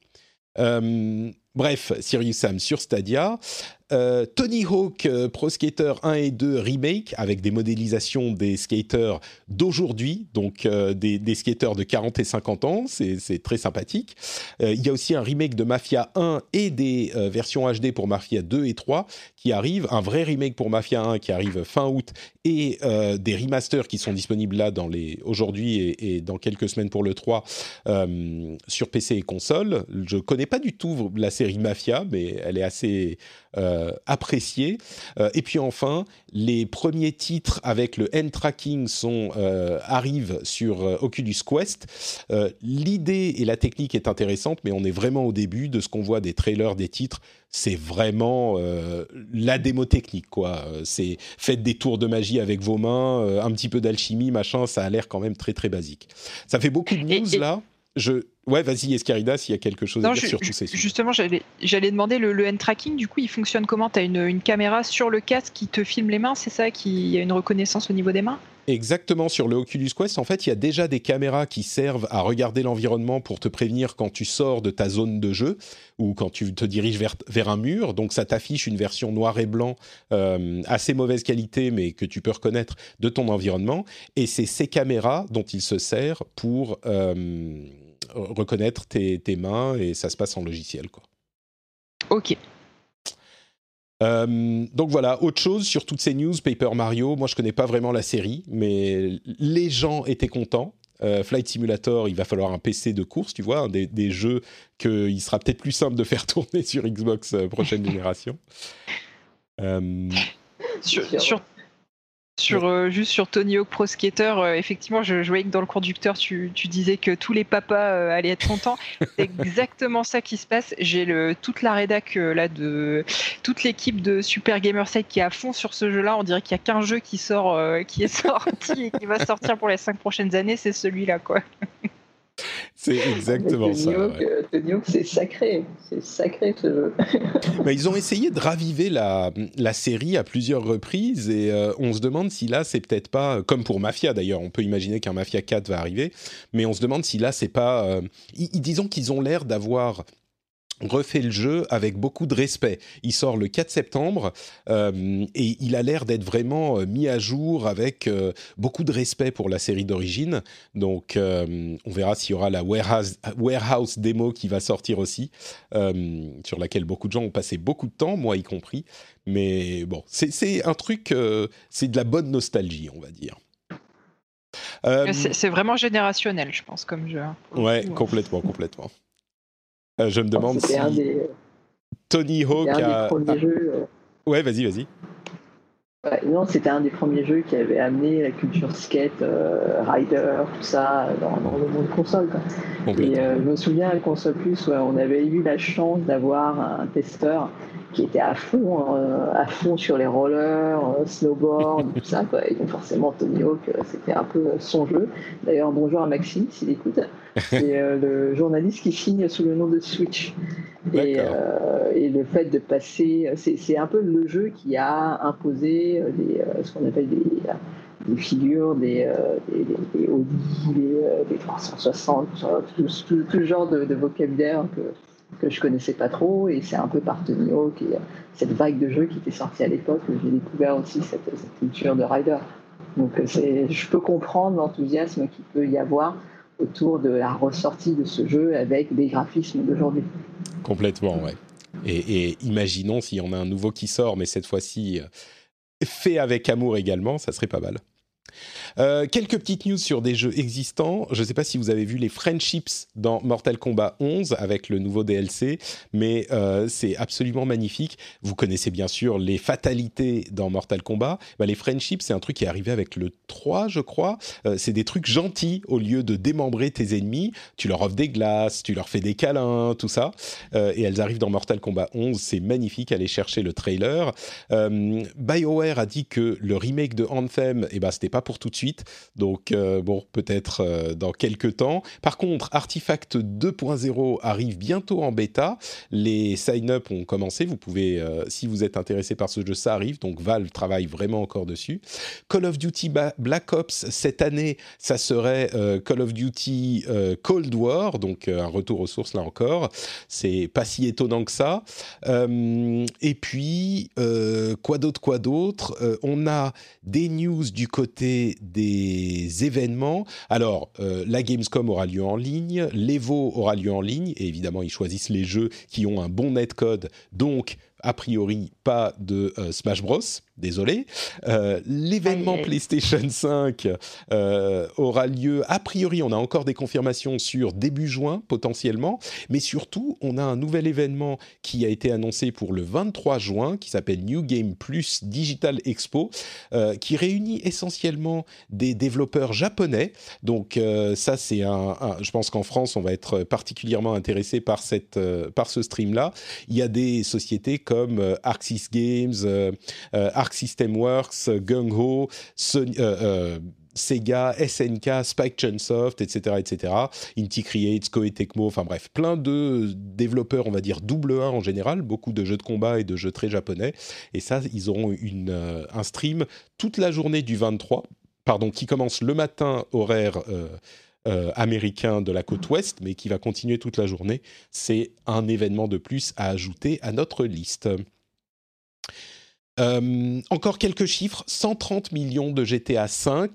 Euh, bref, Serious Sam sur Stadia. Euh, Tony Hawk euh, Pro Skater un et deux Remake avec des modélisations des skaters d'aujourd'hui, donc euh, des, des skaters de quarante et cinquante ans, c'est, c'est très sympathique. Euh, il y a aussi un remake de Mafia un et des euh, versions H D pour Mafia deux et trois qui arrivent, un vrai remake pour Mafia un qui arrive fin août et euh, des remasters qui sont disponibles là dans les, aujourd'hui et, et dans quelques semaines pour le trois euh, sur P C et console. Je connais pas du tout la série Mafia, mais elle est assez... Euh, apprécié. Euh, et puis enfin, les premiers titres avec le hand tracking sont, euh, arrivent sur euh, Oculus Quest. Euh, l'idée et la technique est intéressante, mais on est vraiment au début de ce qu'on voit des trailers, des titres. C'est vraiment euh, la démo technique, quoi. C'est faites des tours de magie avec vos mains, euh, un petit peu d'alchimie, machin, ça a l'air quand même très très basique. Ça fait beaucoup de news et, et... là. Je... Ouais, vas-y, Escarida, s'il y a quelque chose non, à dire je, sur tous ces sujets. Justement, j'allais, j'allais demander le, le hand tracking, du coup, il fonctionne comment ? Tu as une, une caméra sur le casque qui te filme les mains, c'est ça ? Il y a une reconnaissance au niveau des mains ? Exactement, sur le Oculus Quest, en fait, il y a déjà des caméras qui servent à regarder l'environnement pour te prévenir quand tu sors de ta zone de jeu ou quand tu te diriges vers, vers un mur. Donc, ça t'affiche une version noir et blanc, euh, assez mauvaise qualité, mais que tu peux reconnaître de ton environnement. Et c'est ces caméras dont il se sert pour... Euh, reconnaître tes, tes mains et ça se passe en logiciel, quoi. Ok. Euh, donc voilà, autre chose sur toutes ces news, Paper Mario, moi je connais pas vraiment la série, mais les gens étaient contents. Euh, Flight Simulator, il va falloir un P C de course, tu vois, un des, des jeux qu'il sera peut-être plus simple de faire tourner sur Xbox euh, prochaine génération. Euh... Sur, sur, sur, euh, juste sur Tony Hawk Pro Skater, euh, effectivement, je, je voyais que dans le conducteur, tu, tu disais que tous les papas euh, allaient être contents. C'est exactement ça qui se passe. J'ai le, toute la rédac euh, là de toute l'équipe de Super Gamerside qui est à fond sur ce jeu-là. On dirait qu'il n'y a qu'un jeu qui sort, euh, qui est sorti et qui va sortir pour les cinq prochaines années. C'est celui-là, quoi. C'est exactement ça. Tony Hawk, ouais. Tony Hawk, c'est sacré, c'est sacré ce jeu. Mais ils ont essayé de raviver la, la série à plusieurs reprises et euh, on se demande si là c'est peut-être pas, comme pour Mafia d'ailleurs, on peut imaginer qu'un Mafia quatre va arriver, mais on se demande si là c'est pas... Euh, ils, disons qu'ils ont l'air d'avoir refait le jeu avec beaucoup de respect. Il sort le quatre septembre euh, et il a l'air d'être vraiment euh, mis à jour avec euh, beaucoup de respect pour la série d'origine. Donc, euh, on verra s'il y aura la Warehouse, Warehouse démo qui va sortir aussi, euh, sur laquelle beaucoup de gens ont passé beaucoup de temps, moi y compris. Mais bon, c'est, c'est un truc, euh, c'est de la bonne nostalgie, on va dire. Euh, c'est, c'est vraiment générationnel, je pense, comme jeu. Ouais, coup, complètement, complètement. Euh, je me demande c'était si un des, Tony Hawk c'était un a... des premiers ah. jeux. Euh... Ouais, vas-y, vas-y. Ouais, non, c'était un des premiers jeux qui avait amené la culture skate, euh, rider, tout ça, dans, dans le monde console. Quoi. Et euh, je me souviens à la console plus, ouais, on avait eu la chance d'avoir un testeur qui était à fond, euh, à fond sur les rollers, euh, snowboard, tout ça. Quoi. Et donc forcément, Tony Hawk, euh, c'était un peu son jeu. D'ailleurs, bonjour à Maxime, s'il écoute. C'est euh, le journaliste qui signe sous le nom de Switch. Et, euh, et le fait de passer, c'est, c'est un peu le jeu qui a imposé les, euh, ce qu'on appelle des, des figures, des, euh, des, des, des Audi, des, euh, des trois cent soixante, tout, tout, tout le genre de, de vocabulaire que, que je connaissais pas trop. Et c'est un peu par Tony Hawk et cette vague de jeux qui était sortie à l'époque que j'ai découvert aussi cette, cette culture de rider. Donc c'est, je peux comprendre l'enthousiasme qu'il peut y avoir autour de la ressortie de ce jeu avec des graphismes d'aujourd'hui. Complètement, ouais. Et, et imaginons s'il y en a un nouveau qui sort, mais cette fois-ci euh, fait avec amour également, ça serait pas mal. Euh, quelques petites news sur des jeux existants. Je ne sais pas si vous avez vu les Friendships dans Mortal Kombat onze avec le nouveau D L C, mais euh, c'est absolument magnifique. Vous connaissez bien sûr les fatalités dans Mortal Kombat. Bah, les Friendships, c'est un truc qui est arrivé avec le trois, je crois. Euh, c'est des trucs gentils au lieu de démembrer tes ennemis. Tu leur offres des glaces, tu leur fais des câlins, tout ça. Euh, et elles arrivent dans Mortal Kombat onze. C'est magnifique. Allez chercher le trailer. Euh, BioWare a dit que le remake de Anthem, eh ben, c'était pas pour tout de suite. Donc, euh, bon, peut-être euh, dans quelques temps. Par contre, Artifact deux point zéro arrive bientôt en bêta. Les sign-up ont commencé. Vous pouvez, euh, si vous êtes intéressé par ce jeu, ça arrive. Donc, Valve travaille vraiment encore dessus. Call of Duty ba- Black Ops, cette année, ça serait euh, Call of Duty euh, Cold War. Donc, euh, un retour aux sources là encore. C'est pas si étonnant que ça. Euh, et puis, euh, quoi d'autre, quoi d'autre euh, On a des news du côté des événements. Alors, euh, la Gamescom aura lieu en ligne, l'Evo aura lieu en ligne, et évidemment, ils choisissent les jeux qui ont un bon netcode, donc, a priori, pas de euh, Smash Bros, désolé. Euh, l'événement Aïe. PlayStation cinq euh, aura lieu, a priori, on a encore des confirmations sur début juin, potentiellement, mais surtout, on a un nouvel événement qui a été annoncé pour le vingt-trois juin, qui s'appelle New Game Plus Digital Expo, euh, qui réunit essentiellement des développeurs japonais. Donc euh, ça, c'est un, un... Je pense qu'en France, on va être particulièrement intéressé par, cette, euh, par ce stream-là. Il y a des sociétés comme euh, Arc six Games, euh, euh, Arc System Works, Gung Ho, Sony, euh, euh, Sega, S N K, Spike Chunsoft, et cetera, et cetera. Inti Creates, Koei Tecmo, enfin bref, plein de développeurs, on va dire double A en général, beaucoup de jeux de combat et de jeux très japonais. Et ça, ils auront une, euh, un stream toute la journée du vingt-trois, pardon, qui commence le matin horaire euh, euh, américain de la côte ouest, mais qui va continuer toute la journée. C'est un événement de plus à ajouter à notre liste. Euh, encore quelques chiffres, cent trente millions de G T A cinq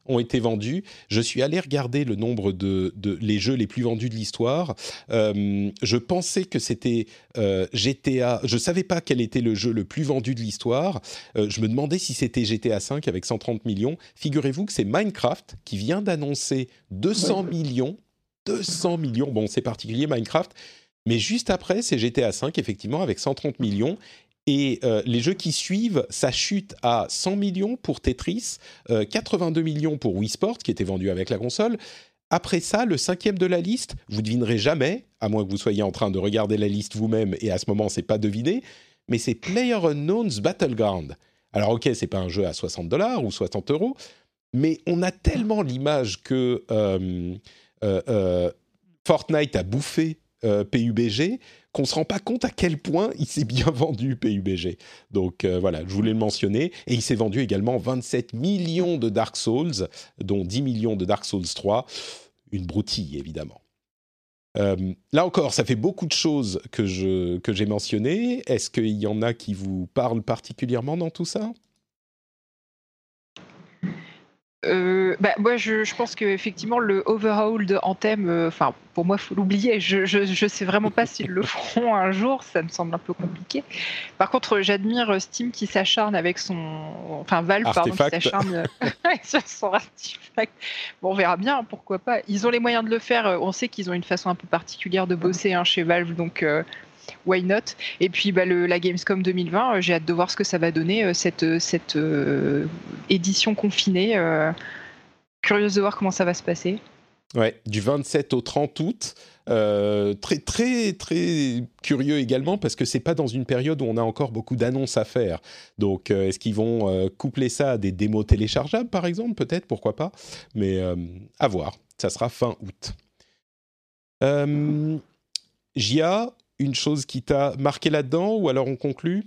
ont été vendus. Je suis allé regarder le nombre de, de les jeux les plus vendus de l'histoire. Euh, je pensais que c'était euh, G T A. Je savais pas quel était le jeu le plus vendu de l'histoire. Euh, je me demandais si c'était G T A cinq avec cent trente millions. Figurez-vous que c'est Minecraft qui vient d'annoncer deux cents millions. deux cents millions. Bon, c'est particulier Minecraft, mais juste après, c'est G T A cinq effectivement avec cent trente millions. Et euh, les jeux qui suivent, ça chute à cent millions pour Tetris, euh, quatre-vingt-deux millions pour Wii Sports, qui était vendu avec la console. Après ça, le cinquième de la liste, vous devinerez jamais, à moins que vous soyez en train de regarder la liste vous-même, et à ce moment, c'est pas deviné, mais c'est PlayerUnknown's Battleground. Alors ok, c'est pas un jeu à soixante dollars ou soixante euros, mais on a tellement l'image que euh, euh, euh, Fortnite a bouffé euh, P U B G qu'on ne se rend pas compte à quel point il s'est bien vendu, P U B G. Donc euh, voilà, je voulais le mentionner. Et il s'est vendu également vingt-sept millions de Dark Souls, dont dix millions de Dark Souls trois. Une broutille, évidemment. Euh, là encore, ça fait beaucoup de choses que, je, que j'ai mentionnées. Est-ce qu'il y en a qui vous parlent particulièrement dans tout ça ? Euh, bah, moi, je, je pense qu'effectivement, le overhaul de Anthem, enfin, euh, pour moi, il faut l'oublier. Je, je, je sais vraiment pas s'ils le feront un jour, ça me semble un peu compliqué. Par contre, j'admire Steam qui s'acharne avec son. Enfin, Valve, Artefact. pardon, qui s'acharne sur son artefact. Bon, on verra bien, pourquoi pas. Ils ont les moyens de le faire. On sait qu'ils ont une façon un peu particulière de bosser hein, chez Valve, donc. Euh, Why not? Et puis bah, le, la Gamescom deux mille vingt, euh, j'ai hâte de voir ce que ça va donner, euh, cette, cette euh, édition confinée. Euh, curieuse de voir comment ça va se passer. Ouais, du vingt-sept au trente août. Euh, très, très, très curieux également parce que c'est pas dans une période où on a encore beaucoup d'annonces à faire. Donc, euh, est-ce qu'ils vont euh, coupler ça à des démos téléchargeables, par exemple? Peut-être, pourquoi pas. Mais euh, à voir. Ça sera fin août. Euh, Gia, une chose qui t'a marqué là-dedans ou alors on conclut?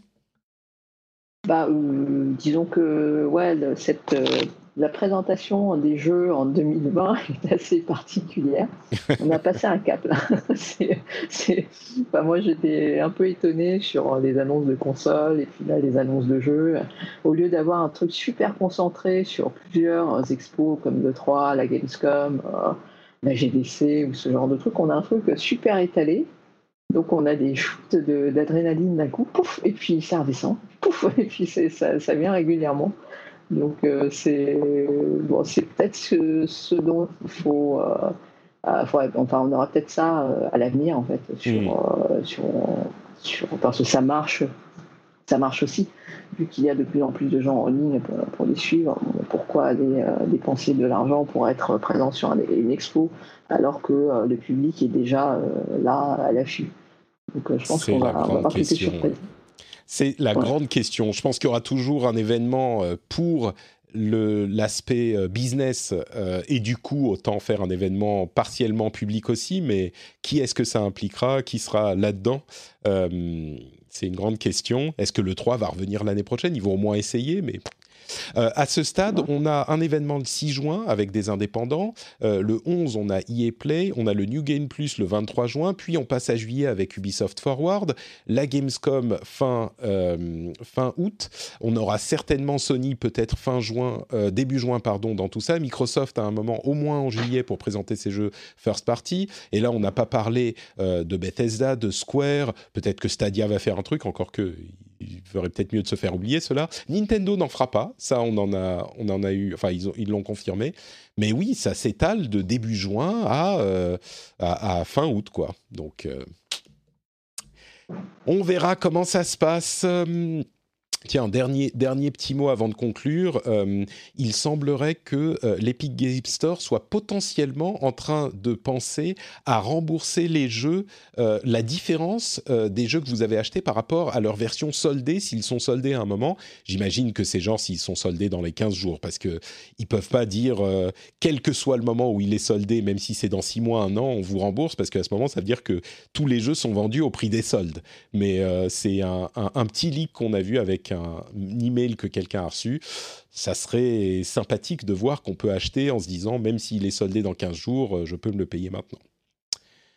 Bah, euh, disons que ouais, le- cette, euh, la présentation des jeux en deux mille vingt est assez particulière. On a passé un cap là. c'est, c'est... Bah, moi j'étais un peu étonné sur les annonces de consoles et puis là les annonces de jeux. Au lieu d'avoir un truc super concentré sur plusieurs expos comme l'E trois, la Gamescom, euh, la G D C ou ce genre de truc, on a un truc super étalé. Donc on a des shoots de, d'adrénaline d'un coup, pouf, et puis ça redescend, pouf, et puis c'est, ça, ça vient régulièrement. Donc euh, c'est, bon, c'est peut-être ce, ce dont il faut, euh, euh, faut... Enfin, on aura peut-être ça euh, à l'avenir, en fait, sur, mmh. euh, sur, sur, parce que ça marche, ça marche aussi. Vu qu'il y a de plus en plus de gens en ligne pour, pour les suivre, pourquoi aller euh, dépenser de l'argent pour être présent sur un, une expo alors que euh, le public est déjà euh, là à l'affût. Donc euh, je pense c'est qu'on va, on va pas question. surprise. C'est la ouais. grande question. Je pense qu'il y aura toujours un événement euh, pour le, l'aspect euh, business euh, et du coup autant faire un événement partiellement public aussi, mais qui est-ce que ça impliquera? Qui sera là-dedans? euh, C'est une grande question. Est-ce que le trois va revenir l'année prochaine? Ils vont au moins essayer, mais... Euh, à ce stade, on a un événement le six juin avec des indépendants. Euh, le onze, on a E A Play. On a le New Game Plus le vingt-trois juin. Puis on passe à juillet avec Ubisoft Forward. La Gamescom fin, euh, fin août. On aura certainement Sony peut-être fin juin, euh, début juin, pardon, dans tout ça. Microsoft à un moment au moins en juillet pour présenter ses jeux first party. Et là, on n'a pas parlé euh, de Bethesda, de Square. Peut-être que Stadia va faire un truc, encore que... il ferait peut-être mieux de se faire oublier cela. Nintendo n'en fera pas, ça on en a, on en a eu, enfin ils, ont, ils l'ont confirmé. Mais oui, ça s'étale de début juin à, euh, à, à fin août, quoi. Donc, euh, on verra comment ça se passe. Tiens, dernier, dernier petit mot avant de conclure. Euh, il semblerait que euh, l'Epic Game Store soit potentiellement en train de penser à rembourser les jeux, euh, la différence euh, des jeux que vous avez achetés par rapport à leur version soldée, s'ils sont soldés à un moment. J'imagine que c'est genre s'ils sont soldés dans les quinze jours, parce qu'ils ne peuvent pas dire, euh, quel que soit le moment où il est soldé, même si c'est dans six mois, un an, on vous rembourse, parce qu'à ce moment, ça veut dire que tous les jeux sont vendus au prix des soldes. Mais euh, c'est un, un, un petit leak qu'on a vu avec un un email que quelqu'un a reçu. Ça serait sympathique de voir qu'on peut acheter en se disant, même s'il est soldé dans quinze jours, je peux me le payer maintenant.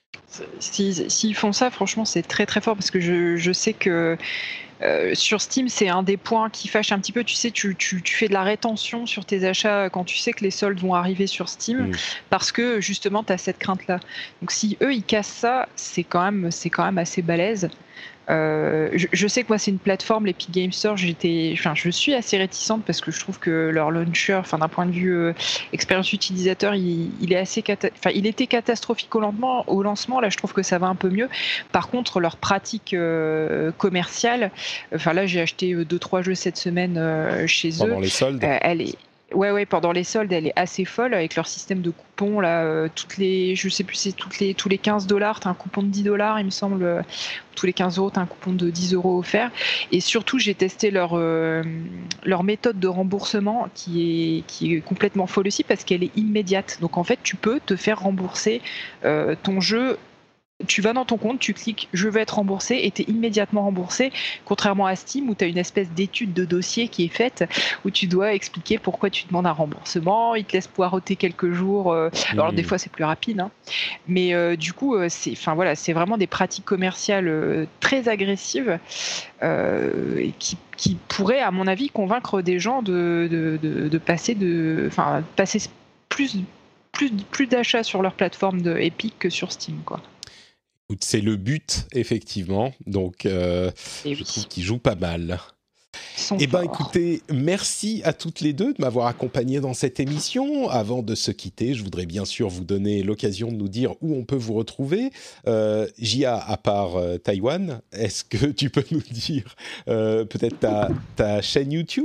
S'ils si, si font ça, franchement, c'est très très fort parce que je, je sais que euh, sur Steam, c'est un des points qui fâche un petit peu. Tu sais, tu, tu, tu fais de la rétention sur tes achats quand tu sais que les soldes vont arriver sur Steam mmh. parce que justement, tu as cette crainte-là. Donc, si eux, ils cassent ça, c'est quand même, c'est quand même assez balèze. Euh, je, je sais que moi c'est une plateforme, l'Epic Games Store, j'étais, enfin, je suis assez réticente parce que je trouve que leur launcher, enfin, d'un point de vue euh, expérience utilisateur, il, il est assez, cata- enfin, il était catastrophique au lancement. Au lancement, là, je trouve que ça va un peu mieux. Par contre, leur pratique euh, commerciale, enfin là, j'ai acheté deux trois jeux cette semaine euh, chez Pendant eux. Pendant les soldes. Euh, elle est Ouais, ouais, pendant les soldes, elle est assez folle avec leur système de coupons là. Euh, toutes les, je sais plus, c'est toutes les, tous les quinze dollars, t'as un coupon de dix dollars, il me semble. Euh, tous les quinze euros, t'as un coupon de dix euros offert. Et surtout, j'ai testé leur euh, leur méthode de remboursement qui est qui est complètement folle aussi parce qu'elle est immédiate. Donc en fait, tu peux te faire rembourser euh, ton jeu. Tu vas dans ton compte, tu cliques « Je vais être remboursé » et tu es immédiatement remboursé, contrairement à Steam où tu as une espèce d'étude de dossier qui est faite, où tu dois expliquer pourquoi tu demandes un remboursement, ils te laissent poireauter quelques jours, euh, mmh. alors des fois c'est plus rapide, hein. mais euh, du coup euh, c'est, voilà, c'est vraiment des pratiques commerciales euh, très agressives euh, et qui, qui pourraient à mon avis convaincre des gens de, de, de, de passer, de, enfin, passer plus, plus, plus d'achats sur leur plateforme de Epic que sur Steam, quoi. C'est le but, effectivement. Donc, euh, je oui. trouve qu'ils jouent pas mal. Eh bien, écoutez, merci à toutes les deux de m'avoir accompagné dans cette émission. Avant de se quitter, je voudrais bien sûr vous donner l'occasion de nous dire où on peut vous retrouver. Euh, Jia, à part euh, Taïwan, est-ce que tu peux nous dire euh, peut-être ta, ta chaîne YouTube ?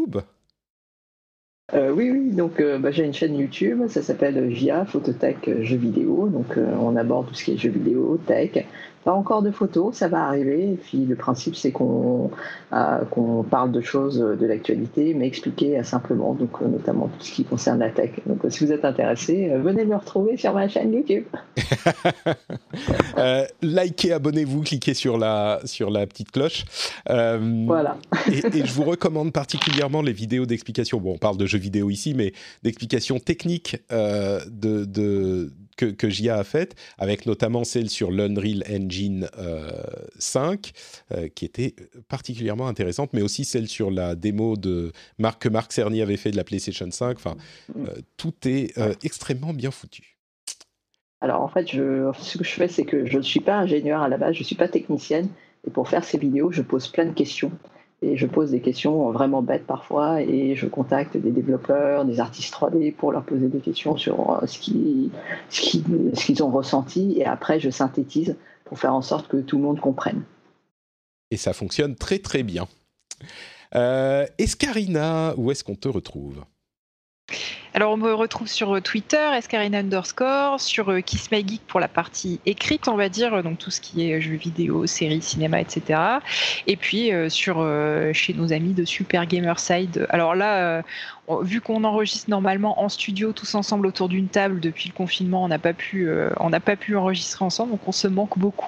Euh, oui, oui, donc euh, bah, j'ai une chaîne YouTube, ça s'appelle Via Phototech Jeux Vidéo, donc euh, on aborde tout ce qui est jeux vidéo, tech, pas encore de photos, ça va arriver, et puis le principe c'est qu'on, euh, qu'on parle de choses de l'actualité, mais expliqué simplement, donc euh, notamment tout ce qui concerne la tech. Donc euh, si vous êtes intéressé, euh, venez me retrouver sur ma chaîne YouTube. euh, likez, abonnez-vous, cliquez sur la, sur la petite cloche. Euh, voilà. et, et je vous recommande particulièrement les vidéos d'explication, bon on parle de jeux vidéo ici, mais d'explications techniques euh, de... de que, que Jia a faites, avec notamment celle sur l'Unreal Engine euh, cinq, euh, qui était particulièrement intéressante, mais aussi celle sur la démo de Marc, que Marc Cerny avait fait de la PlayStation cinq. Enfin, euh, tout est euh, extrêmement bien foutu. Alors en fait, je, ce que je fais, c'est que je ne suis pas ingénieur à la base, je ne suis pas technicienne, et pour faire ces vidéos, je pose plein de questions. Et je pose des questions vraiment bêtes parfois et je contacte des développeurs, des artistes trois D pour leur poser des questions sur ce qu'ils, ce qu'ils, ce qu'ils ont ressenti et après je synthétise pour faire en sorte que tout le monde comprenne. Et ça fonctionne très très bien. Euh, Escarina, où est-ce qu'on te retrouve ? Alors, on me retrouve sur Twitter, escarina underscore, sur Kiss My Geek pour la partie écrite, on va dire, donc tout ce qui est jeux vidéo, séries, cinéma, et cetera. Et puis, euh, sur, euh, chez nos amis de Super Gamerside. Alors là, euh, vu qu'on enregistre normalement en studio, tous ensemble autour d'une table, depuis le confinement, on n'a pas pu, euh, on n'a pas pu enregistrer ensemble, donc on se manque beaucoup.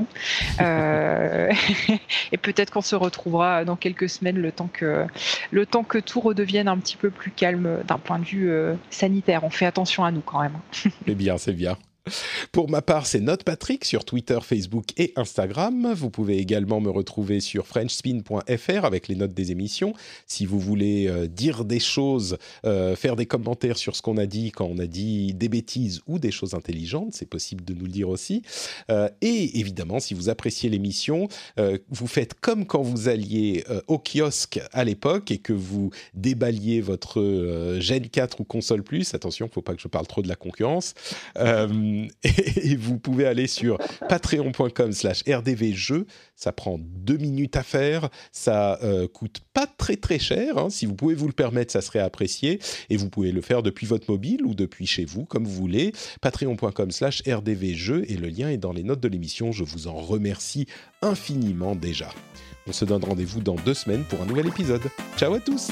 Euh, et peut-être qu'on se retrouvera dans quelques semaines, le temps que, le temps que tout redevienne un petit peu plus calme d'un point de vue euh, sanitaire. On fait attention à nous quand même. C'est bien, c'est bien. Pour ma part, c'est Note Patrick sur Twitter, Facebook et Instagram. Vous pouvez également me retrouver sur french spin point f r avec les notes des émissions. Si vous voulez euh, dire des choses, euh, faire des commentaires sur ce qu'on a dit quand on a dit des bêtises ou des choses intelligentes, c'est possible de nous le dire aussi. Euh, et évidemment, si vous appréciez l'émission, euh, vous faites comme quand vous alliez euh, au kiosque à l'époque et que vous déballiez votre euh, Gen quatre ou Console Plus. Attention, il ne faut pas que je parle trop de la concurrence. Euh, Et vous pouvez aller sur patreon point com slash r d v jeux. Ça prend deux minutes à faire. Ça euh, coûte pas très très cher. Hein. Si vous pouvez vous le permettre, ça serait apprécié. Et vous pouvez le faire depuis votre mobile ou depuis chez vous, comme vous voulez. patreon point com slash r d v jeux. Et le lien est dans les notes de l'émission. Je vous en remercie infiniment déjà. On se donne rendez-vous dans deux semaines pour un nouvel épisode. Ciao à tous!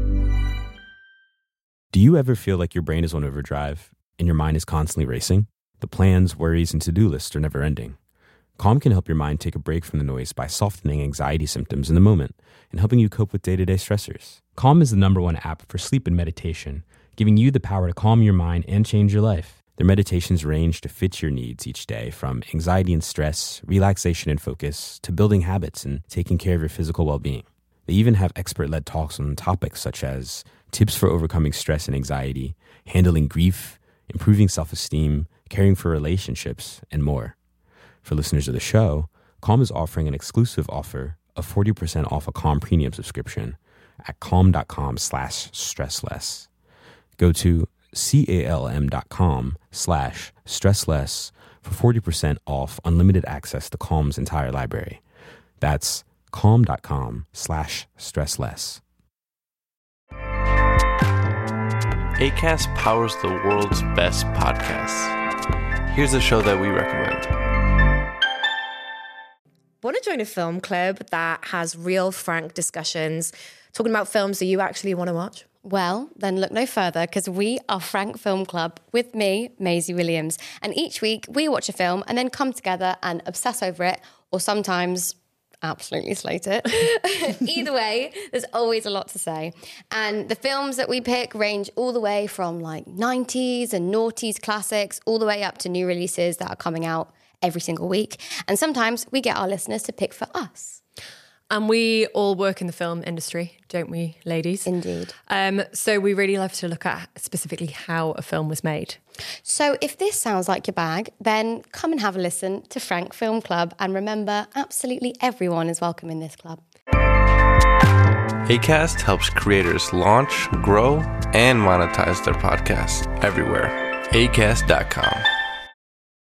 Do you ever feel like your brain is on overdrive and your mind is constantly racing? The plans, worries, and to-do lists are never ending. Calm can help your mind take a break from the noise by softening anxiety symptoms in the moment and helping you cope with day-to-day stressors. Calm is the number one app for sleep and meditation, giving you the power to calm your mind and change your life. Their meditations range to fit your needs each day, from anxiety and stress, relaxation and focus, to building habits and taking care of your physical well-being. They even have expert-led talks on topics such as tips for overcoming stress and anxiety, handling grief, improving self-esteem, caring for relationships, and more. For listeners of the show, Calm is offering an exclusive offer of forty percent off a Calm premium subscription at calm.com slash stressless. Go to calm.com slash stressless for forty percent off unlimited access to Calm's entire library. That's calm.com slash stressless. Acast powers the world's best podcasts. Here's a show that we recommend. Want to join a film club that has real, frank discussions, talking about films that you actually want to watch? Well, then look no further, because we are Frank Film Club with me, Maisie Williams. And each week we watch a film and then come together and obsess over it, or sometimes absolutely slate it. Either way, there's always a lot to say. And the films that we pick range all the way from like nineties and noughties classics, all the way up to new releases that are coming out every single week. And sometimes we get our listeners to pick for us. And we all work in the film industry, don't we, ladies? Indeed. Um, so we really love to look at specifically how a film was made. So if this sounds like your bag, then come and have a listen to Frank Film Club. And remember, absolutely everyone is welcome in this club. Acast helps creators launch, grow, and monetize their podcasts everywhere. acast dot com.